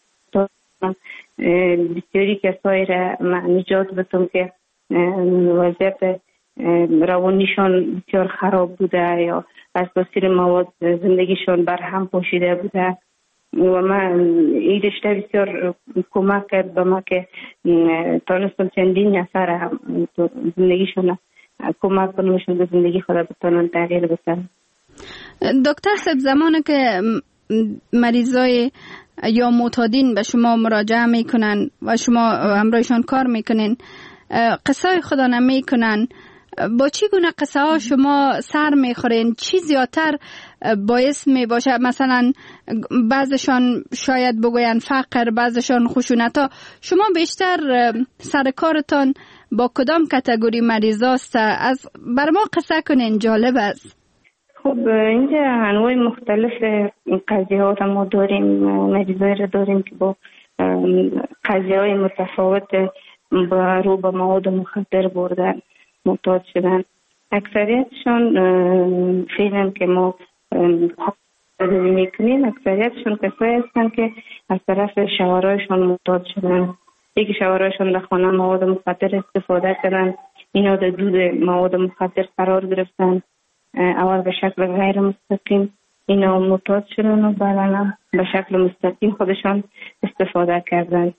بسیاری کسایی را نجات بدم که وضعیت روانیشان بسیار خراب بوده یا از بسیر مواد زندگیشان برهم پاشیده بوده و من این رشته بسیار کمک کرد به ما که تانستم چندین نفر زندگیشان کمک کنمشون به زندگی خود بتانن تغییر بدن. دکتر صاحب زمانی که مریضای یا معتادین به شما مراجعه میکنن و شما همراهشان کار میکنین قصه خدا نمیکنن، با چی گونه قصه ها شما سر میخورین؟ چی زیادتر باعث می باشه؟ مثلا بعضشان شاید بگوین فقر، بعضشان خشونت ها. شما بیشتر سر کارتان با کدام کاتگوری مریضاست؟ از بر ما قصه کنین، جالب است. خب اینجا انواع مختلف قضیه ها ما داریم، مریضایی را داریم که با قضیه های متفاوت رو به مواد مخدر بردن معتاد شدن. اکثریتشان فعلا که ما تداوی میکنیم اکثریتشون کسایی هستن که از طرف شوهرایشان معتاد شدن، یکی شوهرایشان در خانه مواد مخدر استفاده کردن، اینا در دود مواد مخدر قرار گرفتن، اول به شکل غیر مستقیم اینا معتاد شدن و بعدا به شکل مستقیم خودشان استفاده کردن.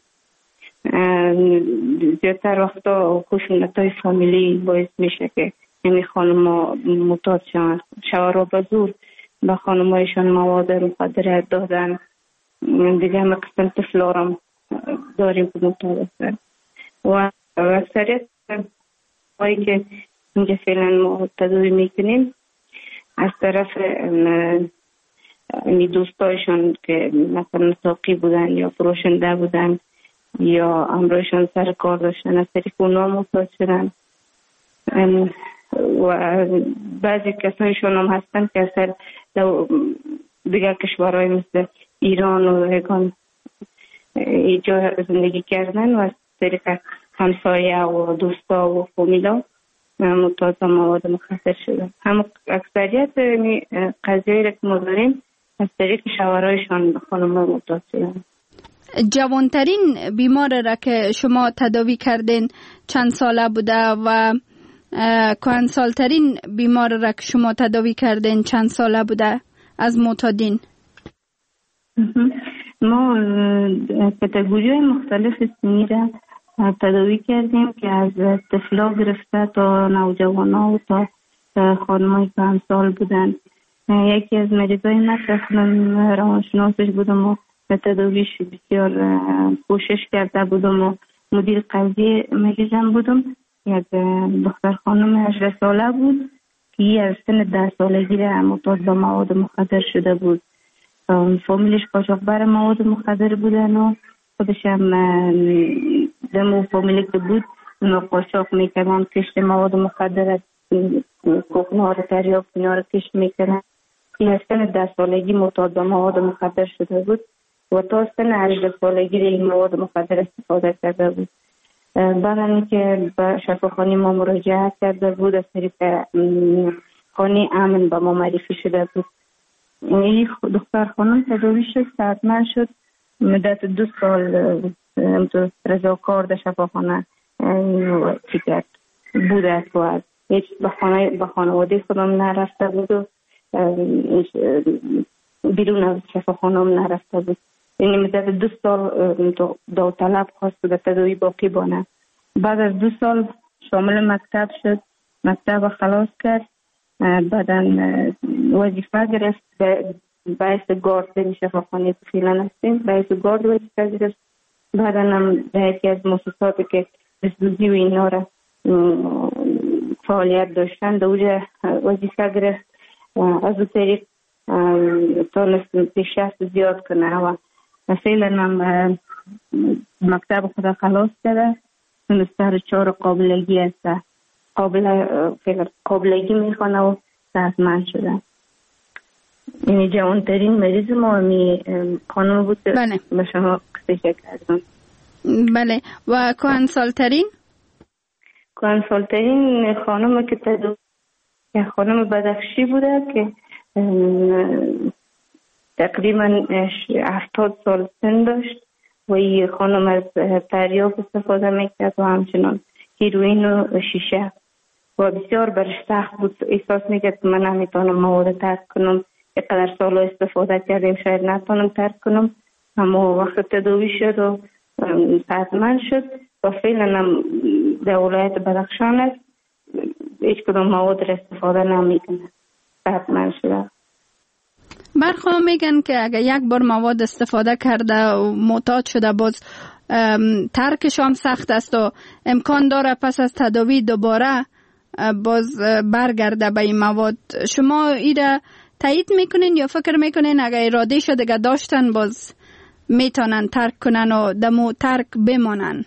زیادتر وقتا خشونت‌های فامیلی باعث میشه که این خانم‌ها معتاد شدن. شوهرها به زور به خانم‌هایشان مواد مخدر دادن. دیگه هم قسم طفل‌ها را داریم که معتاد هستن و اکثریت هایی که اینجا فعلا ما تداوی میکنیم از طرف دوستایشان که مثلا ساقی بودن یا فروشنده بودن یا همراهشان سر کار داشتن از طریق اونا معتاد شدن و بعضی کسایشون هم هستن که اصلا دیگر کشورهای مثل ایران و یکان اینجا زندگی کردن و از طریق همسایه و دوستا و فامیلا معتاد مواد مخدر شدن. هم اکثریت قضیه‌ای را که ما داریم از طریق شوهرایشان به خانم‌ها معتاد شدن. جوانترین بیمار را که شما تداوی کردین چند ساله بوده و کهنسالترین بیمار را که شما تداوی کردین چند ساله بوده از معتادین؟ ما کاتگوری‌های مختلف سنی را تداوی کردیم که از طفلا گرفته تا نوجوانا و تا خانم‌های کهنسال بودن. یکی از مریضای من اصلا روانشناسش بودم و به تداویش بسیار کوشش کرده بودم و مدیر قضیه مریضم بودم. یک دختر خانم 18 ساله بود که از سن 10 سالگی معتاد به مواد مخدر شده بود. فامیلش قاچاقبر مواد مخدر بودن و خودش هم دمو فامیلی که بود اونو قاچاق میکردن، کشت مواد مخدر کوکنار تریاک اینا رو کش میکنن. این از سن 10 سالگی معتاد به مواد مخدر شده بود و تا سن 18 سالگی این مواد مخدر استفاده کرده بود. بعد که به شفاخانه ما مراجعه کرده بود از طریق خانه امن به ما معرفی شده بود. این دختر خانم تداوی شد، صحتمند شد، مدت 2 سال رضاکار در شفاخانه چیکار بوده است و هیچ به خانواده خودم نرفته بود و بیرون از شفاخانه نرفته بود. یعنی مدت 2 سال داوطلب خواست در تداوی باقی بانه. بعد از 2 سال شامل مکتب شد، مکتب خلاص کرد، بعدا وظیفه گرفت باعث گارد در شفاخانه فعلا هستیم، باعث گارد وظیفه گرفت. بعدا هم در یکی از مؤسساتی که بسدوزی و اینا را فعالیت داشتن در اونجا وظیفه گرفت. از اون طریق تانست پیشرفت زیاد کنه و فعلا هم مکتب خدا خلاص کرده، تونسته 4 قابلگی هست، قابلگی میخوانه و صحتمند شده. یعنی جوانترین مریض ما همی خانم بود. بله. به شما قصه کردم. بله. و کهنسالترین؟ کهنسالترین خانم که خانم بدخشی بوده که تقریبا 70 سال سن داشت و این خانم از تریاک استفاده میکرد و همچنان هیروئین و شیشه و بسیار برش سخت بود. احساس میکرد که من نمیتونم مواد ترک کنم، اینقدر سال استفاده کردیم شاید نتونم ترک کنم. اما وقت تداوی شد و صحتمند شد و فعلا هم در ولایت بدخشان است، هیچ کدام مواد را استفاده نمیکنه، صحتمند شده. برخواه میگن که اگر یک بار مواد استفاده کرده و معتاد شده باز ترکش هم سخت است و امکان داره پس از تداوی دوباره باز برگرده به این مواد. شما ایره تایید میکنین یا فکر میکنین اگر اراده شده که داشتن باز میتونن ترک کنن و دمو ترک بمانن؟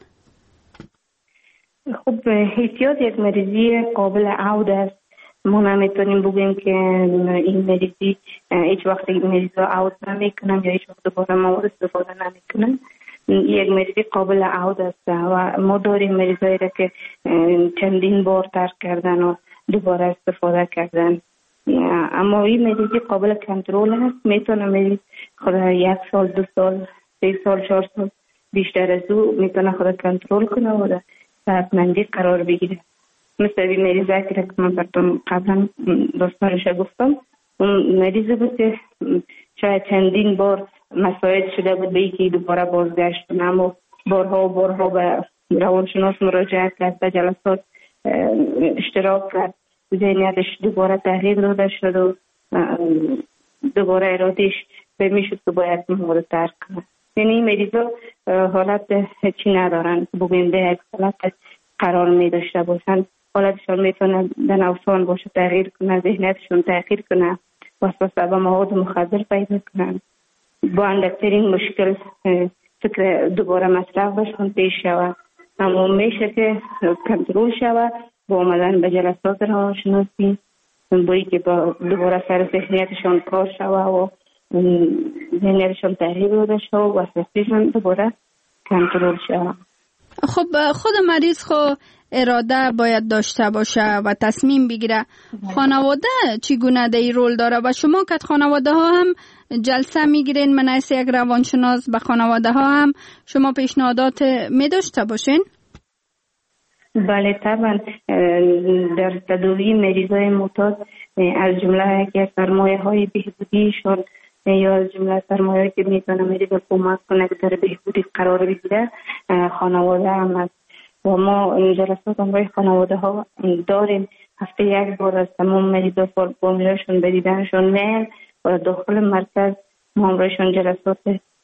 خب احتیاط یک مریضی قابل عود است. ما نمیتونیم بگیم که این مریضی هیچ وقت این مریض را عود نمیکنن یا هیچ وقت دوباره مواد استفاده نمیکنن. یک مریضی قابل عود است و ما داریم مریضایی را که چندین بار ترک کردن و دوباره استفاده کردن. اما این مریضی قابل کنترل هست. میتونه مریض خود 1 سال 2 سال 3 سال 4 سال بیشتر از او میتونه خود کنترل کنه و در صحتمندی قرار بگیره. مثل این مریضی که من براتون قبلا داستانش گفتم، اون مریضی بود که شاید چندین بار مساعد شده بود به اینکه دوباره بازگشت کنه، اما بارها به روانشناس مراجعه کرد، به جلسات اشتراک کرد، ذهنیتش دوباره تغییر داده شد و دوباره ارادهش به میشد که باید مواد ترک کنه. یعنی این مریضا حالت چی ندارن که بگویم به یک حالت قرار می داشته باشن. حالتشان میتونه در نوسان باشه، تغییر کنه، ذهنیتشون تغییر کنه، وسوسه به مواد مخدر پیدا کنن. با اندکترین مشکل فکر دوباره مصرف بشون پیش شود. اما میشه که کنترل شود با آمدن به جلسات روانشناسی، بایی که با دوباره سر ذهنیتشان کار شود و ذهنیتشان تغییر داده شود و وسوسهشان دوباره کنترل شود. خب خود مریض خود اراده باید داشته باشه و تصمیم بگیره. خانواده چگونه در این رول داره و شما که خانواده ها هم جلسه میگیرین من از یک روانشناس به خانواده ها هم شما پیشنهادات می داشته باشین؟ بله طبعا. در تداوی مریضای معتاد از جمله که سرمایه های بهبودیشون یا از جمله سرمایه که میتونه مریض کمک کنه که در بهبودی قرار بگیره خانواده هم است و ما جلسات همراه خانواده ها داریم. هفته 1 بار از تمام مریضا فامیلاشون به دیدنشون میان و داخل مرکز ما همراهشون جلسات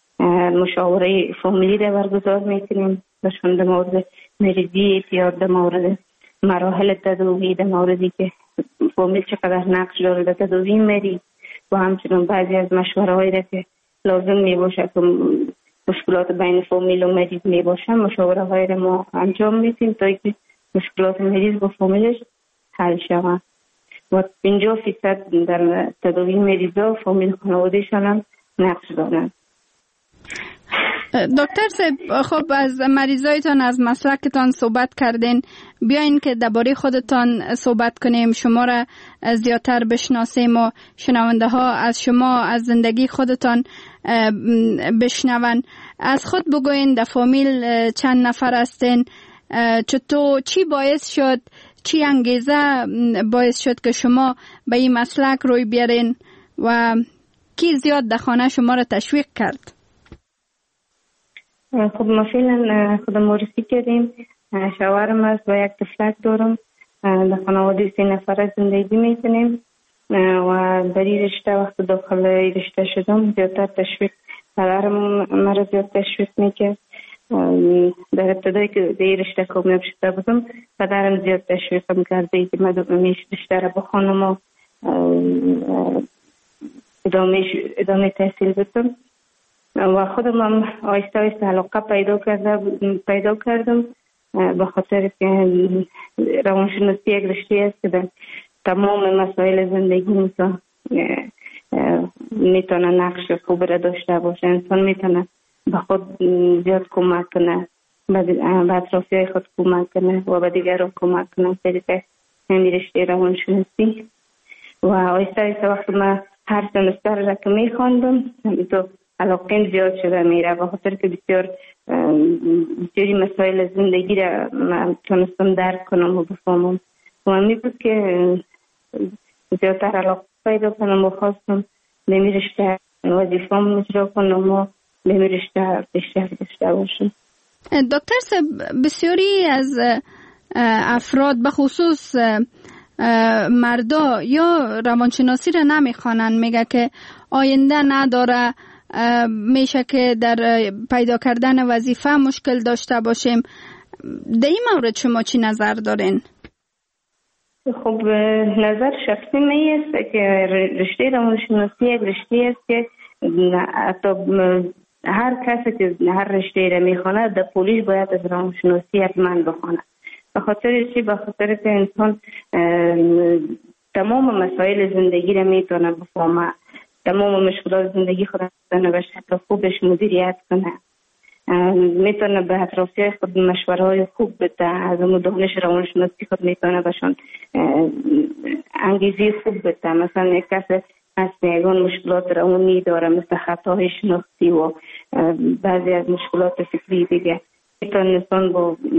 مشاوره فامیلی را برگزار میکنیم بهشون در مورد مریضی اعتیاد، در مورد مراحل تداوی، در موردی که فامیل چقدر نقش داره در تداوی مریض و همچنین بعضی از مشوره هایی را که لازم می باشه که مشکلات بین فامیل و مریض می باشه، مشاوره هایی را ما انجام میدیم تا اینکه مشکلات مریض با فامیلش حل شود و 50% در تداوی مریضا فامیل خانوادهشان هم نقش دارند. دکتر صاحب، خب از مریضایتان از مسلکتان صحبت کردین، بیاین که درباره خودتان صحبت کنیم، شما را زیادتر بشناسیم و شنونده ها از شما از زندگی خودتان بشنون. از خود بگوین در فامیل چند نفر هستین؟ چطور چی باعث شد، چی انگیزه باعث شد که شما به این مسلک روی بیارین و کی زیاد در خانه شما را تشویق کرد؟ خب ما فعلا خودم ورسی کردیم، شوهرم است و یک طفلک دارم، در خانواده 3 نفره زندگی میکنیم و در این رشته وقت داخل رشته شدم زیادتر تشویق پدرم مرا زیاد تشویق میکرد. در ابتدایی که در این رشته کامیاب شده بودم پدرم زیاد تشویقم کرده که من رشته را بخوانم و ادامه تحصیل بدم و خودم هم آهسته آهسته علاقه پیدا کردم به خاطر که روانشناسی یک رشته است که در تمام مسائل زندگی میتونه نقش خوب را داشته باشه. انسان میتونه به خود زیاد کمک کنه، به اطرافیای خود کمک کنه و به دیگران کمک کنه طریق همین رشته روانشناسی. و آهسته آهسته وقتی من هر سمستر را که میخواندم تو علاقه زیاد شده میره و خاطر که بسیاری مسائل زندگی را من تونستم درک کنم و بفهمم و همین بود که زیادتر علاقه پیدا کنم و خواستم به می رشته وظیفه‌ام اجرا کنم و به می رشته پیشرفت داشته باشم. دکتر صاحب، بسیاری از افراد به خصوص مردا یا روانشناسی را نمیخوانند، میگه که آینده نداره، میشه که در پیدا کردن وظیفه مشکل داشته باشیم. در این مورد شما چی نظر دارین؟ خب نظر شخصی می است که رشته روانشناسی یک رشته است که حتی هر کسی که هر رشته را میخواند در پولیش باید از روانشناسی حتما بخواند. به خاطر چی؟ به خاطر که انسان تمام مسائل زندگی را میتونه بفهمه، تمام مشکلات زندگی خود میتونه به شکل خوبش مدیریت کنه، میتونه به اطرافیای خود مشوره‌های خوب بده، از اون دانش روانشناسی خود میتونه بهشون انگیزه خوب بده. مثلا یک کس از یگان مشکلات روانی داره مثل خطاهای شناختی و بعضی از مشکلات فکری دیگه، میتونه انسان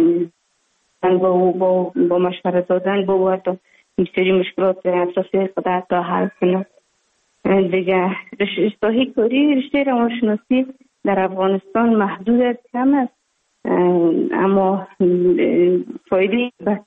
با مشوره دادن با حتی بسیاری مشکلات اطرافیای خود حتی حل کنه. دیگه رشته کاری رشته روانشناسی در افغانستان محدود کم است، اما فایده به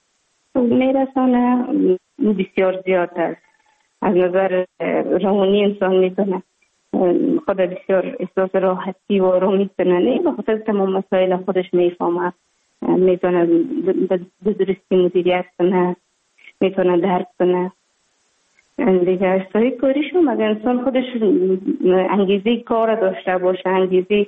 میرسانه بسیار زیاد است. از نظر روانی انسان میتونه خود بسیار احساس راحتی و آرامی کنه، به خاطر تمام مسائل خودش میفهمه، میتونه به درستی مدیریت کنه، میتونه درک کنه. دیگه اشتهای کاریشون اگر انسان خودش انگیزه کار داشته باشه، انگیزه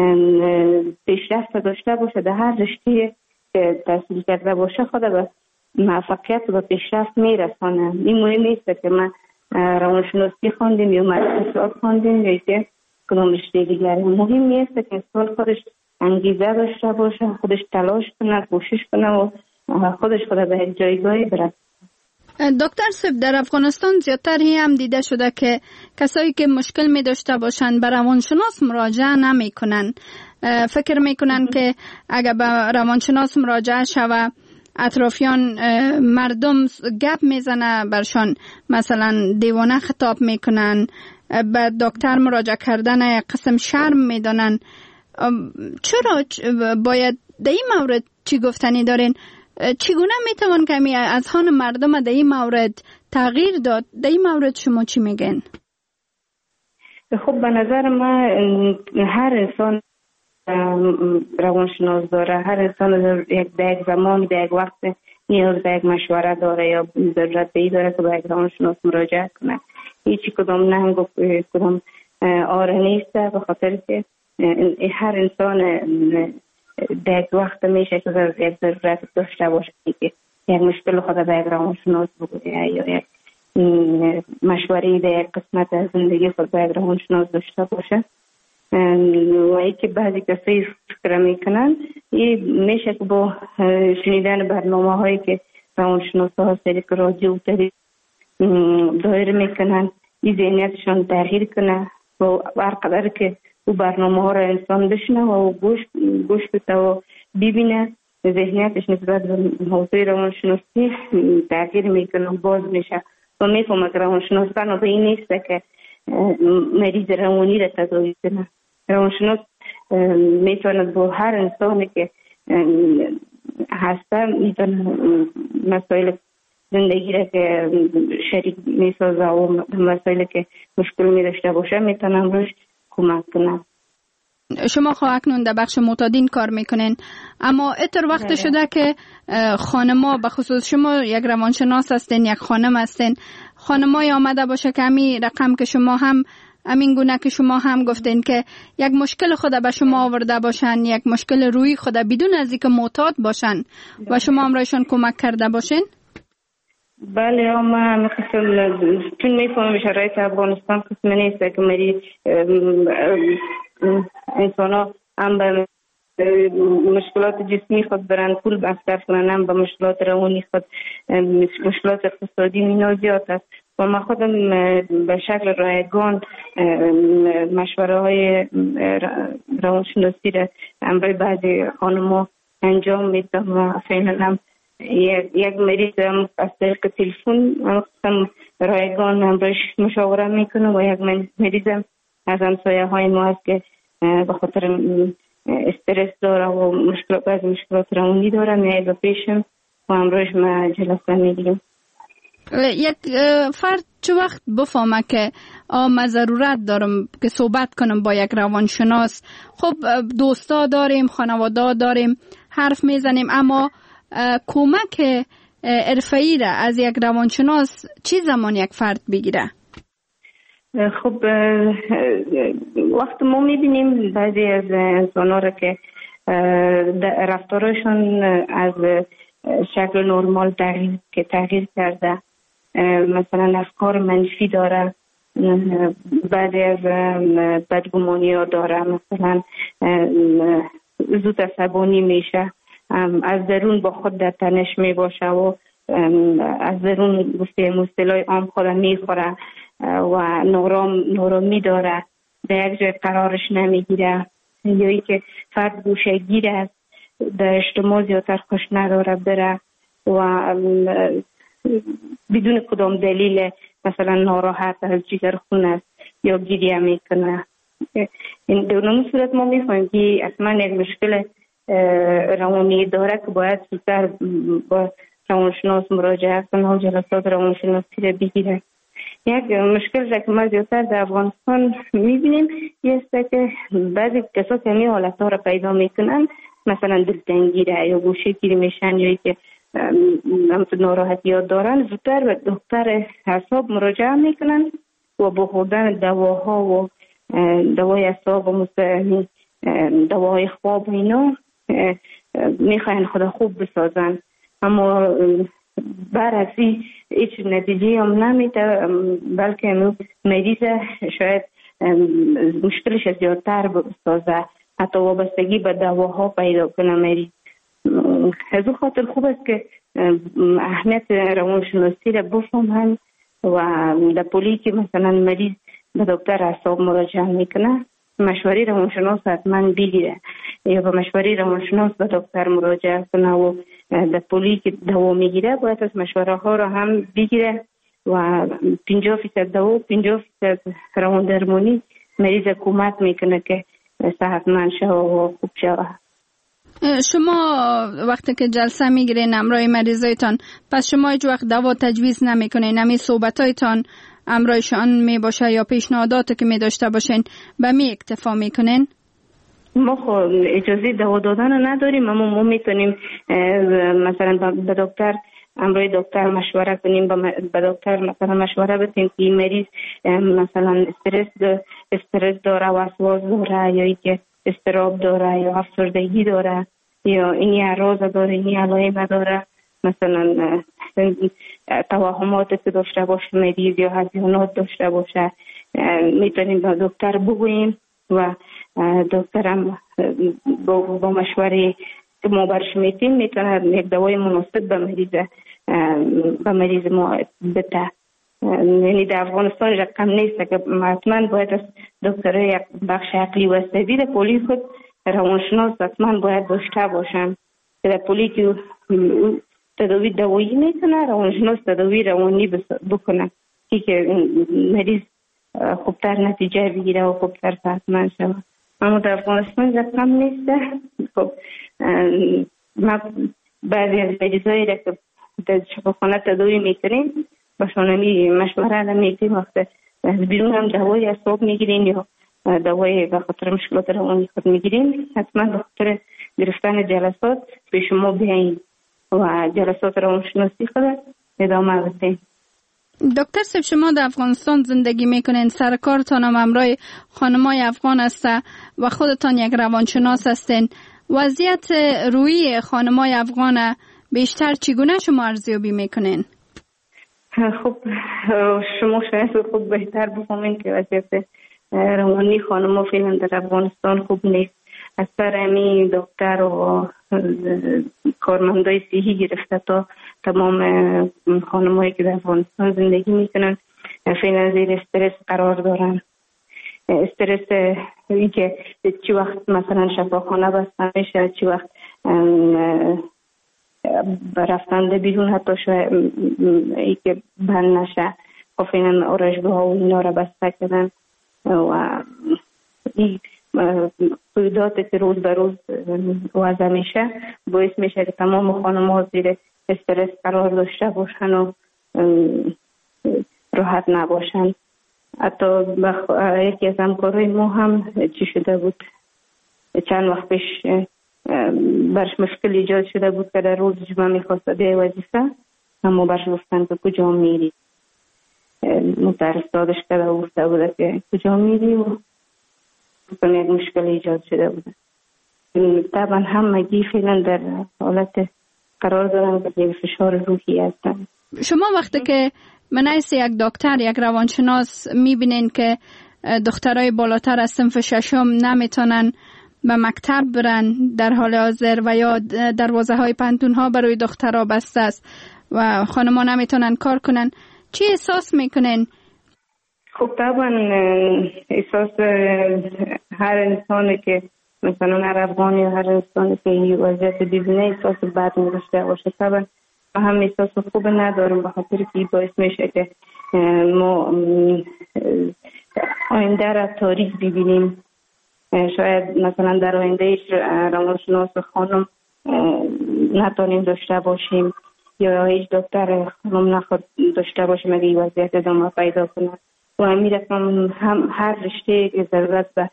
پیشرفت داشته باشه در هر رشته که تحصیل کرده باشه خود به موفقیت و پیشرفت میرسانه. این مهم نیست که من روانشناسی خواندیم یا اقتصاد خواندیم یا که کدام رشته دیگری. مهم نیست که انسان خودش انگیزه داشته باشه، خودش تلاش کنه، کوشش کنه و خودش به یک جایگاهی برسه. دکتر صاحب، در افغانستان زیادتر هم دیده شده که کسایی که مشکل می داشته باشند به روانشناس مراجعه نمی کنن. فکر می کنن که اگر به روانشناس مراجعه شوه اطرافیان مردم گپ میزنه برشان، مثلا دیوانه خطاب میکنن، به دکتر مراجعه کردن یک قسم شرم میدانن. چرا باید در این مورد چی گفتنی دارین؟ چگونه میتوان که اذهان مردم در این مورد تغییر داد؟ در این مورد شما چی میگن؟ خب به نظر من هر انسان روانشناس داره، هر انسان در یک زمان در یک وقت نیاز به یک مشوره داره یا ضرورت به این داره که به یک روانشناس مراجعه کنه. هیچی کدام ننگ و کدام آره نیست، به خاطر که هر انسان در یک وقت میشه که یک ضرورت داشته باشه که یک مشکل خود به یک روانشناس بگویه یا یک مشوره در یک قسمت از زندگی خود به یک روانشناس داشته باشه. و ای که بعضی کسی فکر میکنن میشه که با شنیدن برنامه هایی که روانشناس ها سریع رادیو دایر میکنن این ذهنیتشان تغییر کنه و هرقدر که او برنامه ها را انسان بشنه و گوش بده و ببینه ذهنیتش نسبت به موضوع روانشناسی تغییر میکنه و باز میشه و میفهمه که روانشناس به این نیست که مریض روانی را تداوی کنه. روانشناس میتواند با هر انسانی که هسته میتونه مسائل زندگی را که شریک میسازه و مسائلی که مشکل میداشته باشه میتونم روش کمک کنم. شما خب اکنون در بخش معتادین کار میکنین، اما اتر وقت شده که خانما به خصوص شما یک روانشناس هستین، یک خانم هستین، خانمای آمده باشه که همین رقم که شما هم همین گونه که شما هم گفتین که یک مشکل خود به شما آورده باشن، یک مشکل روی خود بدون از اینکه معتاد باشن و شما همراهشان کمک کرده باشین؟ بله، ما چون میفهمم شرایط افغانستان قسم نیست که مری انسان ها هم به مشکلات جسمی خود برن پول مصرف کنن، هم به مشکلات روانی خود، مشکلات اقتصادی اینا زیاد است و ما خودم به شکل رایگان مشوره های روانشناسی را همراه بعضی خانم‌ها انجام میدم و فعلا هم یک مریض از طریق تلفن رایگان همراهش مشاوره میکنه و یک مریض از همسایه های ما هست که به خاطر استرس داره و مشکلات روانی داره میاد و پیشم و همراهش ما جلسه میگیریم. یک فرد چه وقت بفهمه که من ضرورت دارم که صحبت کنم با یک روانشناس؟ خب دوستا داریم، خانواده داریم، حرف میزنیم، اما کمک حرفه‌ای را از یک روانشناس چی زمان یک فرد بگیره؟ خب وقت ما میبینیم بعضی از انسان‌ها را که رفتارشون از شکل نرمال تغییر کرده، مثلا افکار منفی داره، بعضی از بدگمانی ها داره، مثلا زود عصبانی میشه، از درون با خود در تنش می باشه و از درون مصطلح عام خود میخوره و نارامی داره، در یک جای قرارش نمیگیره، یا ای که فرد گوشه گیر است، در اجتماع زیادتر خوش نداره بره و بدون کدام دلیل مثلا ناراحت از جگر خون است یا گریه میکنه. این دونم صورت ما میفهمیم که اصلا یک مشکل روانی داره که باید زودتر با روانشناس مراجعه کنه و جلسات روانشناسی را بگیره. یک مشکل که ما زیادتر در افغانستان میبینیم است که بعضی کسا که می حالت ها را پیدا میکنن، مثلا دلتنگی را یا گوشه گیری میشن یا که ناراحتی ها دارن، زودتر به دکتر اعصاب مراجعه میکنن و با خوردن دواها و دوای اعصاب و دوای خواب اینا میخواین خدا خوب بسازن، اما برعکس هیچ نتیجه هم نمیده، بلکه مریض شاید مشکلش زیادتر بسازه، حتی وابستگی به دواها پیدا کنه مریض. از اون خاطر خوب است که اهمیت روانشناسی را بفهمن و در پولی که مثلا مریض به دکتر اعصاب مراجعه میکنه، مشوره روانشناس حتما بگیره یا به مشوره روانشناس به دکتر مراجعه کنه و در پولی که دوا میگیره باید از مشوره ها را هم بگیره و 50% دوا 50% روان درمانی مریض کمک میکنه که صحتمند شوه و خوب شوه. شما وقتی که جلسه میگیرین همراه مریضایتان، پس شما هیچ وقت دوا تجویز نمیکنین؟ همین صحبتایتان همراهشان می باشه یا پیشنهاداتی که می داشته باشین به می اکتفا میکنین؟ ما خب اجازه دوا دادن نداریم، اما ما میتونیم مثلا به دکتر همراه دکتر مشوره کنیم، به دکتر مثلا مشوره بدیم که این مریض مثلا استرس داره، وسواس داره، یا اینکه اضطراب داره یا افسردگی داره یا این اعراض داره، این علائم داره مثلا توهماتی که داشته باشه مریض یا هزیانات داشته باشه میتونیم به دکتر بگوییم و دکترم با مشوره که ما برش میتیم میتونه یک دوای مناسب به مریض ما بده. یعنی در افغانستان رقم نیست که حتما باید از دکتر یک بخش عقلی و عصبی در پولی خود روانشناس حتما باید داشته باشن که در پولی که تداوی دوایی میکنه روانشناس تداوی روانی بکنه که مریض خوبتر نتیجه بگیره و خوبتر صحتمند شود. اما در افغانستان رقم نیست. خب ما بعضی از مریضایی را که در شفاخانه تداوی میکنیم باشون مشوره نمیتیم وقت از بیرون هم دوای اعصاب میگیریم یا دوای به خاطر مشکلات روانی خود میگیریم حتما به خاطر گرفتن جلسات به شما بیاییم و جلسات روانشناسی خود ادامه بدیم. دکتر صاحب شما در افغانستان زندگی میکنین، سرکارتان هم همراه خانمای افغان است و خودتان یک روانشناس هستین. وضعیت روحی خانمای افغان بیشتر چگونه شما ارزیابی میکنین؟ خب شما شاید خود بهتر بفهمین که وضعیت روانی خانم‌ها فعلا در افغانستان خوب نیست. اکثر امی دکتر و کارمندای صحی گرفته تا تمام خانم‌هایی که در افغانستان زندگی میکنن فعلا زیر استرس قرار دارن. استرس این که چی وقت مثلا شفاخانه بسته میشه، چی وقت رفتن بیرون حتی شاید ای که بند نشه. خب فعلا آرایشگاه ها و اینا را بسته کردن و این قیودات که روز به روز وضع میشه باعث میشه که تمام خانم ها زیر استرس قرار داشته باشن و راحت نباشن. حتی یکی از همکارای ما هم چی شده بود چند وقت پیش برش مشکل ایجاد شده بود که در روز جمعه میخواست به وظیفه اما برش گفتن که کجا میری، مدرس دادش کرده و گفته بوده که کجا میری و یک مشکل ایجاد شده بوده. طبعا همگی فعلا در حالت قرار دارن که فشار روحی هستن. شما وقتی که منعیس یک دکتر یک روانشناس میبینین که دخترای بالاتر از صنف ششم نمیتونن به مکتب برن در حال حاضر و یا دروازه های پانتون ها برای دخترها بسته است و خانم‌ها نمیتونن کار کنن، چی احساس میکنین؟ خب طبعا احساس هر انسانی که مثلا هر افغانی یا هر انسانی که این وضعیت ببینه احساس بد می‌داشته باشه. طبعا ما هم احساس خوب ندارم به خاطر که باعث میشه که ما آینده را تاریک ببینیم. شاید مثلا در آینده روانشناس خانم نتونیم داشته باشیم یا هیچ دکتر خانم نخواد داشته باشیم اگه این وضعیت ادامه پیدا کنه و همین رقم هم هر رشته که ضرورت به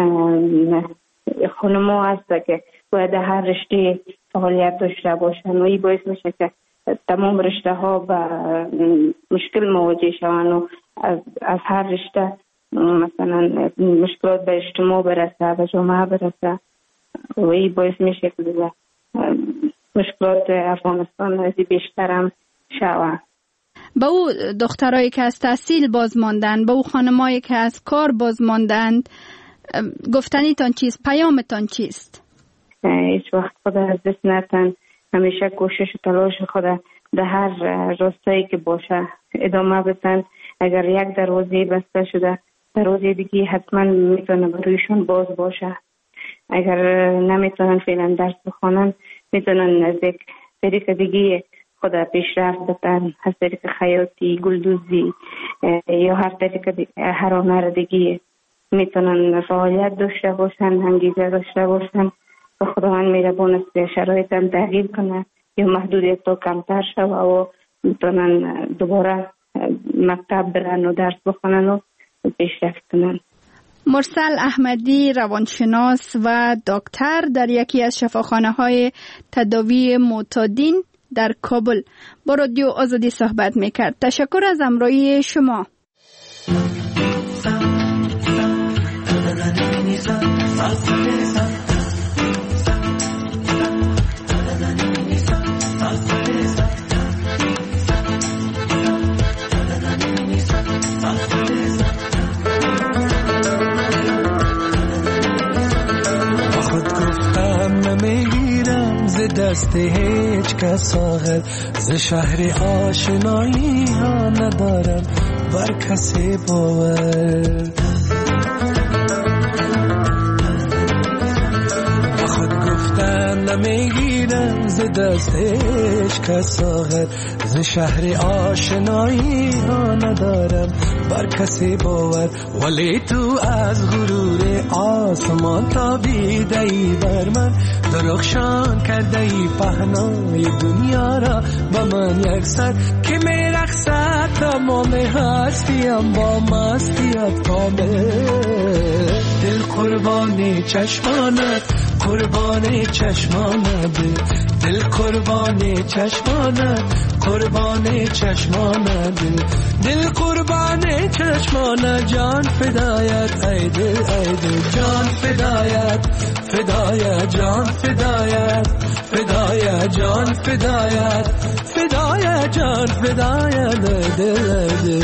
خانم ها هست که باید هر رشته فعالیت داشته باشن و این باعث میشه که تمام رشته ها به مشکل مواجه شوند و از هر رشته مثلا مشکلات به اجتماع برسه به جامعه برسه و این باعث میشه که مشکلات افغانستان از بیشتر هم شود. با او دخترایی که از تحصیل باز ماندن، با او خانمایی که از کار باز ماندند، گفتنیتان چیست؟ پیامتان چیست؟ هیچ وقت خود از دست نتن، همیشه کوشش و تلاش خود در هر راستایی که باشه ادامه بدن. اگر یک دروازه بسته شده دروازه دیگه حتما میتونه برویشون باز باشه. اگر نمیتونن فعلا درس بخونن میتونن از یک طریق دیگه خود پیشرفت بدن، از طریق خیاطی، گلدوزی یا هر هنر دیگه میتونن فعالیت داشته باشن، انگیزه داشته باشن و خداوند مهربان است شرایط هم تغییر کنه یا محدودیت ها کمتر شوه و میتونن دوباره مکتب برن و درس بخونن و پیشرفت کنن. مرسل احمدی روانشناس و دکتر در یکی از شفاخانه‌های تداوی معتادین در کابل با رادیو آزادی صحبت میکرد. تشکر از همراهی شما. Salsa دست هیچ کس ساغر ز شهر آشنایی ها ندارم بر کسی باور با خود گفتن نمیگیرم ز دست هیچ کس ساغر ز شهر آشنایی ها ندارم بر کسی باور ولی تو از غرور آسمان تابیده ای بر من درخشان کرده ای پهنای دنیا را با من یک سر که می رقصد تمام هستیم با مستیت کامل دل قربان چشمانت قربان چشمانت دل قربان چشمانت قربان چشمانت دل قربان چشمانت جان فدایت ای دل جان فدایت فدایت جان فدایت فدایت جان فدایت فدایت جان فدایت دل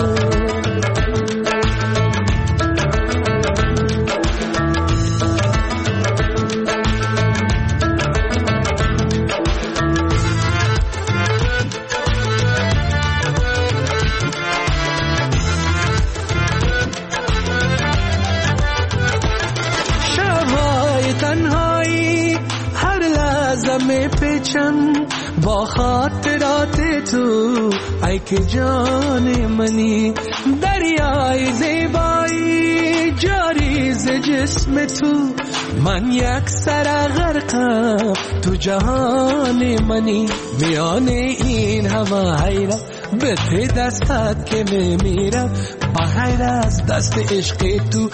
با خاطرات تو ای که جان منی دریای زیبایی جاری ز جسم تو من یک سر غرقم تو جهان منی میان این همه حیرت به ته دستت که میمیرم با غیر از دست عشق تو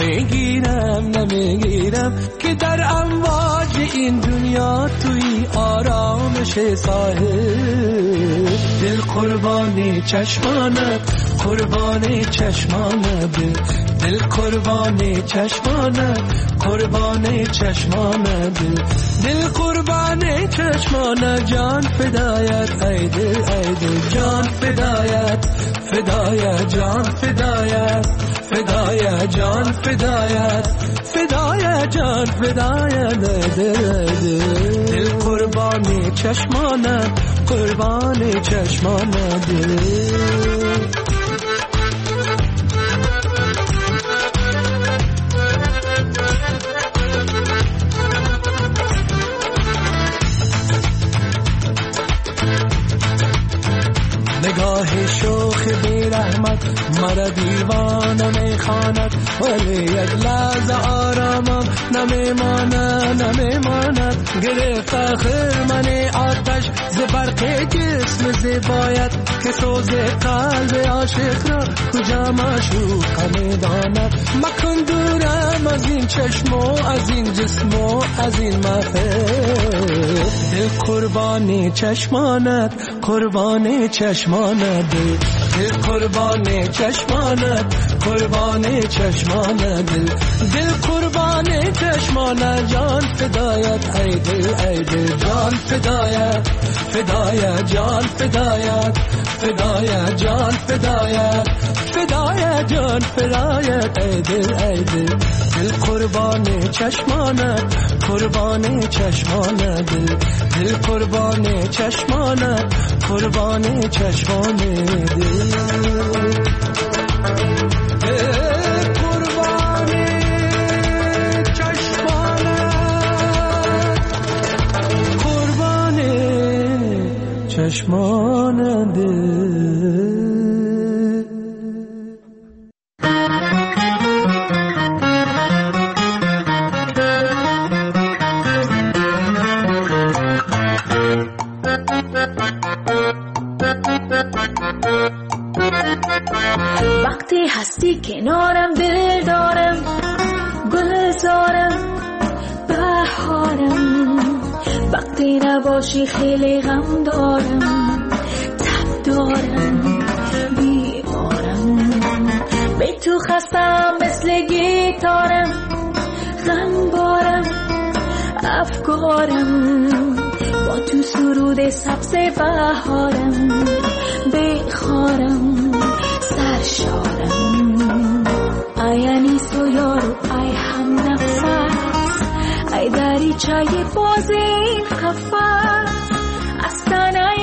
نمیگیرم که در امواج این دنیا توی آرامش ساحل دل قربان چشمانت قربان چشمانت دل قربان چشمانت قربان چشمانت دل قربان چشمانت جان فدایت ای دل جان فدایت فدایت جان فدایت فدایت جان فدایت فدایت جان فدایت دل قربان چشمانت قربان چشمانت نگاه شوخ بی رحمت مرا دیوانه میخواند ولی یک لحظه آرامم نمیماند گرفت آخر من آتش ز برق جسم زیبایت که سوز قلب عاشق را کجا معشوق میداند مکن دورم از این چشم و از این جسم و از این محفل دل قربان چشمانت قربان چشمانت دل قربان چشمانت قربان چشمانت دل قربان چشمانت جان فدایت ای دل جان فدایت فدایت جان فدایت فدایت جان فدایت فدایت جان فدایت ای دل دل قربان چشمانت قربان چشمانت دل قربان چشمانت قربان چشمانت چشمان دل وقتی هستی کنارم دل دارم گلزارم بهارم وقتی نباشی خیلی غم دارم تب دارم بیمارم به تو خستم مثل گیتارم غم بارم افکارم با تو سرود سبز بهارم بخارم سرشارم ای انیس و یارو ای هم نفس ای در دریچه باز این قفس از تنه